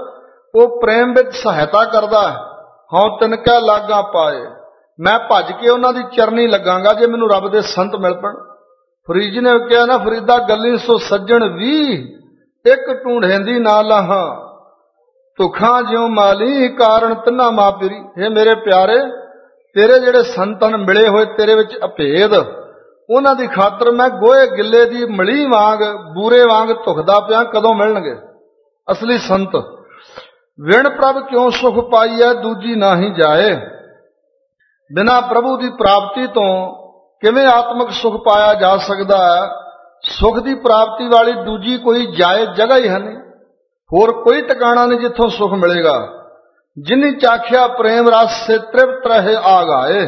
ਉਹ ਪ੍ਰੇਮ ਵਿੱਚ ਸਹਾਇਤਾ ਕਰਦਾ। ਹਉ ਤਿਨਕੈ ਲਾਗਾ ਪਾਏ, ਮੈਂ ਭੱਜ ਕੇ ਉਹਨਾਂ ਦੀ ਚਰਨੀ ਲੱਗਾਂਗਾ ਜੇ ਮੈਨੂੰ ਰੱਬ ਦੇ ਸੰਤ ਮਿਲ ਪਣ। ਫਰੀਦ ਨੇ ਕਿਹਾ ਨਾ, ਫਰੀਦਾ ਗੱਲੀ ਸੋ ਸੱਜਣ ਵੀ, ਇੱਕ ਢੂੰਢੇਂਦੀ ਨਾ ਲਾਹਾਂ, ਤੁਖਾਂ ਜਿਉ ਮਾਲੀ ਕਾਰਨ ਤਿੰਨਾ ਮਾਪਰੀ। ਇਹ ਮੇਰੇ ਪਿਆਰੇ, ਤੇਰੇ ਜਿਹੜੇ ਸੰਤਨ ਮਿਲੇ ਹੋਏ ਤੇਰੇ ਵਿੱਚ ਅਭੇਦ, ਉਹਨਾਂ ਦੀ ਖਾਤਰ ਮੈਂ ਗੋਹੇ ਗਿੱਲੇ ਦੀ ਮਲੀ ਵਾਂਗ, ਬੂਰੇ ਵਾਂਗ ਧੁਖਦਾ ਪਿਆ, ਕਦੋਂ ਮਿਲਣਗੇ ਅਸਲੀ ਸੰਤ। ਵਿਣ ਪ੍ਰਭ ਕਿਉਂ ਸੁਖ ਪਾਈਐ ਦੂਜੀ ਨਾਹੀ ਜਾਏ। ਬਿਨਾਂ ਪ੍ਰਭੂ ਦੀ ਪ੍ਰਾਪਤੀ ਤੋਂ ਕਿਵੇਂ ਆਤਮਿਕ ਸੁਖ ਪਾਇਆ ਜਾ ਸਕਦਾ ਹੈ? ਸੁਖ ਦੀ ਪ੍ਰਾਪਤੀ ਵਾਲੀ ਦੂਜੀ ਕੋਈ ਜਾਏ ਜਗ੍ਹਾ ਹੀ ਹੈ ਨਹੀਂ, ਹੋਰ ਕੋਈ ਟਿਕਾਣਾ ਨਹੀਂ ਜਿੱਥੋਂ ਸੁਖ ਮਿਲੇਗਾ। ਜਿਨੀ ਚਾਖਿਆ ਪ੍ਰੇਮ ਰਸ ਸੇ ਤ੍ਰਿਪਤ ਰਹੇ ਆਗਾਏ।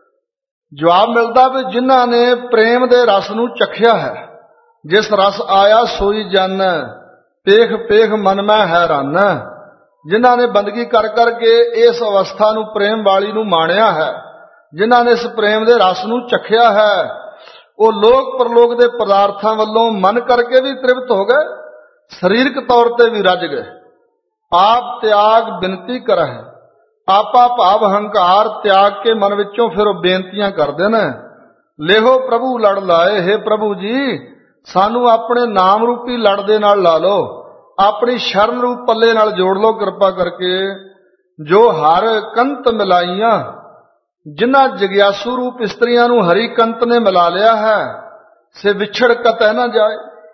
ਜਵਾਬ ਮਿਲਦਾ ਵੀ ਜਿਨ੍ਹਾਂ ਨੇ ਪ੍ਰੇਮ ਦੇ ਰਸ ਨੂੰ ਚਖਿਆ ਹੈ, ਜਿਸ ਰਸ ਆਇਆ ਸੋਈ ਜਾਣੈ, ਪੇਖ ਪੇਖ ਮਨ ਮੈਂ ਹੈਰਾਨਾ। ਜਿਨ੍ਹਾਂ ਨੇ ਬੰਦਗੀ ਕਰ ਕਰਕੇ ਇਸ ਅਵਸਥਾ ਨੂੰ, ਪ੍ਰੇਮ ਵਾਲੀ ਨੂੰ ਮਾਣਿਆ ਹੈ, ਜਿਨ੍ਹਾਂ ਨੇ ਇਸ ਪ੍ਰੇਮ ਦੇ ਰਸ ਨੂੰ ਚਖਿਆ ਹੈ, ਉਹ ਲੋਕ ਪਰਲੋਕ ਦੇ ਪਦਾਰਥਾਂ ਵੱਲੋਂ ਮਨ ਕਰਕੇ ਵੀ ਤ੍ਰਿਪਤ ਹੋ ਗਏ, ਸਰੀਰਕ ਤੌਰ ਤੇ ਵੀ ਰੱਜ ਗਏ। ਆਪ ਤਿਆਗ ਬਿਨਤੀ ਕਰਹਿ, ਆਪਾ ਭਾਵ ਹੰਕਾਰ ਤਿਆਗ ਕੇ ਮਨ ਵਿੱਚੋਂ ਫਿਰ ਉਹ ਬੇਨਤੀਆਂ ਕਰਦੇ ਨੇ। ਲੇਹੋ ਪ੍ਰਭੂ ਲੜ ਲਾਏ, ਹੇ ਪ੍ਰਭੂ ਜੀ ਸਾਨੂੰ ਆਪਣੇ ਨਾਮ ਰੂਪੀ ਲੜ ਦੇ ਨਾਲ ਲਾ ਲਓ, ਆਪਣੀ ਸ਼ਰਨ ਰੂਪ ਪੱਲੇ ਨਾਲ ਜੋੜ ਲਓ ਕਿਰਪਾ ਕਰਕੇ। ਜੋ ਹਰ ਕੰਤ ਮਿਲਾਈਆਂ, ਜਿਨ੍ਹਾਂ ਜਗਿਆਸੂ ਰੂਪ ਇਸਤਰੀਆਂ ਨੂੰ ਹਰੀ ਕੰਤ ਨੇ ਮਿਲਾ ਲਿਆ ਹੈ, ਸੇ ਵਿਛੜ ਕਤੈ ਨਾ ਜਾਏ।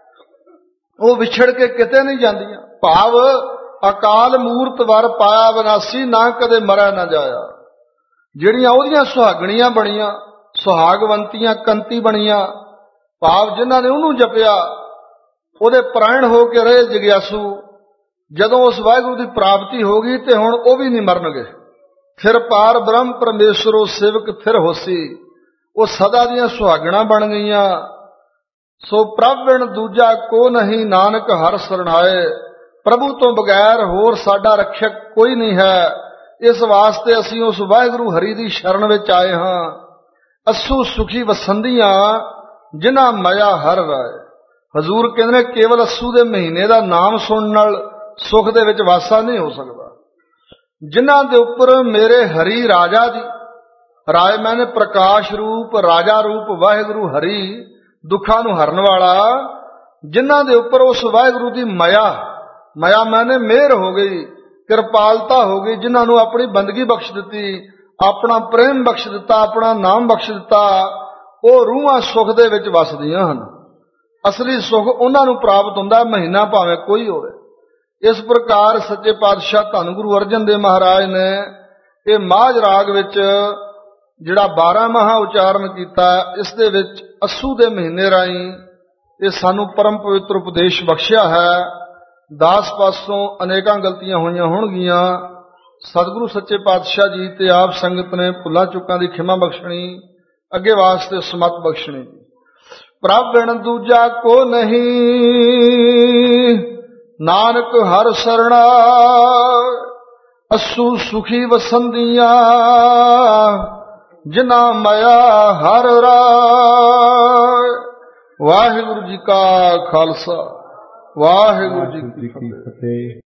ਉਹ ਵਿਛੜ ਕੇ ਕਿਤੇ ਨਹੀਂ ਜਾਂਦੀਆਂ। ਭਾਵ ਅਕਾਲ ਮੂਰਤ ਵਰ ਪਾਇਆ ਵਿਨਾਸੀ, ਨਾ ਕਦੇ ਮਰੈ ਨਾ ਜਾਇਆ। ਜਿਹੜੀਆਂ ਉਹਦੀਆਂ ਸੁਹਾਗਣੀਆਂ ਬਣੀਆਂ, ਸੁਹਾਗਵੰਤੀਆਂ ਕੰਤੀ ਬਣੀਆਂ, ਭਾਵ ਜਿਨ੍ਹਾਂ ਨੇ ਉਹਨੂੰ ਜਪਿਆ, ਉਹਦੇ ਪ੍ਰਾਣ ਹੋ ਕੇ ਰਹੇ ਜਗਿਆਸੂ, ਜਦੋਂ ਉਸ ਵਾਹਿਗੁਰੂ ਦੀ ਪ੍ਰਾਪਤੀ ਹੋ ਗਈ ਤੇ ਹੁਣ ਉਹ ਵੀ ਨਹੀਂ ਮਰਨਗੇ। ਫਿਰ ਪਾਰ ਬ੍ਰਹਮ ਪਰਮੇਸ਼ਰੋ ਸੇਵਕ ਫਿਰ ਹੋਸੀ, ਉਹ ਸਦਾ ਦੀਆਂ ਸੁਹਾਗਣਾ ਬਣ ਗਈਆਂ। ਸੋ ਪ੍ਰਭ ਬਿਨ ਦੂਜਾ ਕੋ ਨਹੀਂ, ਨਾਨਕ ਹਰ ਸਰਣਾਏ। ਪ੍ਰਭੂ ਤੋਂ ਬਗੈਰ ਹੋਰ ਸਾਡਾ ਰੱਖਿਅਕ ਕੋਈ ਨਹੀਂ ਹੈ। ਇਸ ਵਾਸਤੇ ਅਸੀਂ ਉਸ ਵਾਹਿਗੁਰੂ ਹਰੀ ਦੀ ਸ਼ਰਨ ਵਿੱਚ ਆਏ ਹਾਂ। ਅਸੂ ਸੁਖੀ ਵਸੰਦੀਆਂ, ਜਿਨ੍ਹਾਂ ਮਾਇਆ ਹਰ ਰਾਏ। ਹਜ਼ੂਰ ਕਹਿੰਦੇ ਨੇ, ਕੇਵਲ ਅੱਸੂ ਦੇ ਮਹੀਨੇ ਦਾ ਨਾਮ ਸੁਣਨ ਨਾਲ ਸੁਖ ਦੇ ਵਿੱਚ ਵਾਸਾ ਨਹੀਂ ਹੋ ਸਕਦਾ। ਜਿਨ੍ਹਾਂ ਦੇ ਉੱਪਰ ਮੇਰੇ ਹਰੀ ਰਾਜਾ ਦੀ, ਰਾਏ ਮੈਨੇ ਪ੍ਰਕਾਸ਼ ਰੂਪ, ਰਾਜਾ ਰੂਪ ਵਾਹਿਗੁਰੂ ਹਰੀ, ਦੁੱਖਾਂ ਨੂੰ ਹਰਨ ਵਾਲਾ, ਜਿਨ੍ਹਾਂ ਦੇ ਉੱਪਰ ਉਸ ਵਾਹਿਗੁਰੂ ਦੀ ਮਾਇਆ ਮਾਇਆ ਮੈਨੇ ਮਿਹਰ ਹੋ ਗਈ, ਕਿਰਪਾਲਤਾ ਹੋ ਗਈ, ਜਿਨ੍ਹਾਂ ਨੂੰ ਆਪਣੀ ਬੰਦਗੀ ਬਖਸ਼ ਦਿੱਤੀ, ਆਪਣਾ ਪ੍ਰੇਮ ਬਖਸ਼ ਦਿੱਤਾ, ਆਪਣਾ ਨਾਮ ਬਖਸ਼ ਦਿੱਤਾ, ਉਹ ਰੂਹਾਂ ਸੁੱਖ ਦੇ ਵਿੱਚ ਵਸਦੀਆਂ ਹਨ। ਅਸਲੀ ਸੁੱਖ ਉਹਨਾਂ ਨੂੰ ਪ੍ਰਾਪਤ ਹੁੰਦਾ, ਮਹੀਨਾ ਭਾਵੇਂ ਕੋਈ ਹੋਵੇ। ਇਸ ਪ੍ਰਕਾਰ ਸੱਚੇ ਪਾਤਸ਼ਾਹ ਧੰਨ ਗੁਰੂ ਅਰਜਨ ਦੇਵ ਮਹਾਰਾਜ ਨੇ ਇਹ ਮਾਝ ਰਾਗ ਵਿੱਚ ਜਿਹੜਾ ਬਾਰਾਂ ਮਾਹ ਉਚਾਰਨ ਕੀਤਾ, ਇਸ ਦੇ ਵਿੱਚ ਅੱਸੂ ਦੇ ਮਹੀਨੇ ਰਾਹੀਂ ਇਹ ਸਾਨੂੰ ਪਰਮ ਪਵਿੱਤਰ ਉਪਦੇਸ਼ ਬਖਸ਼ਿਆ ਹੈ। ਦਾਸ ਪਾਸੋਂ ਅਨੇਕਾਂ ਗਲਤੀਆਂ ਹੋਈਆਂ ਹੋਣਗੀਆਂ, ਸਤਿਗੁਰੂ ਸੱਚੇ ਪਾਤਸ਼ਾਹ ਜੀ ਤੇ ਆਪ ਸੰਗਤ ਨੇ ਭੁੱਲਾਂ ਚੁੱਕਾਂ ਦੀ ਖਿਮਾ ਬਖਸ਼ਣੀ, ਅੱਗੇ ਵਾਸਤੇ ਸਮਤ ਬਖਸ਼ਣੀ। ਪ੍ਰਭ ਬਿਨ ਦੂਜਾ ਕੋ ਨਹੀਂ, ਨਾਨਕ ਹਰ ਸਰਣਾ, ਅੱਸੂ ਸੁਖੀ ਵਸੰਦੀਆਂ, ਜਿਨਾ ਮਾਇਆ ਹਰ ਰਾਏ। ਵਾਹਿਗੁਰੂ ਜੀ ਕਾ ਖਾਲਸਾ, ਵਾਹਿਗੁਰੂ ਜੀ ਕੀ ਫਤਿਹ।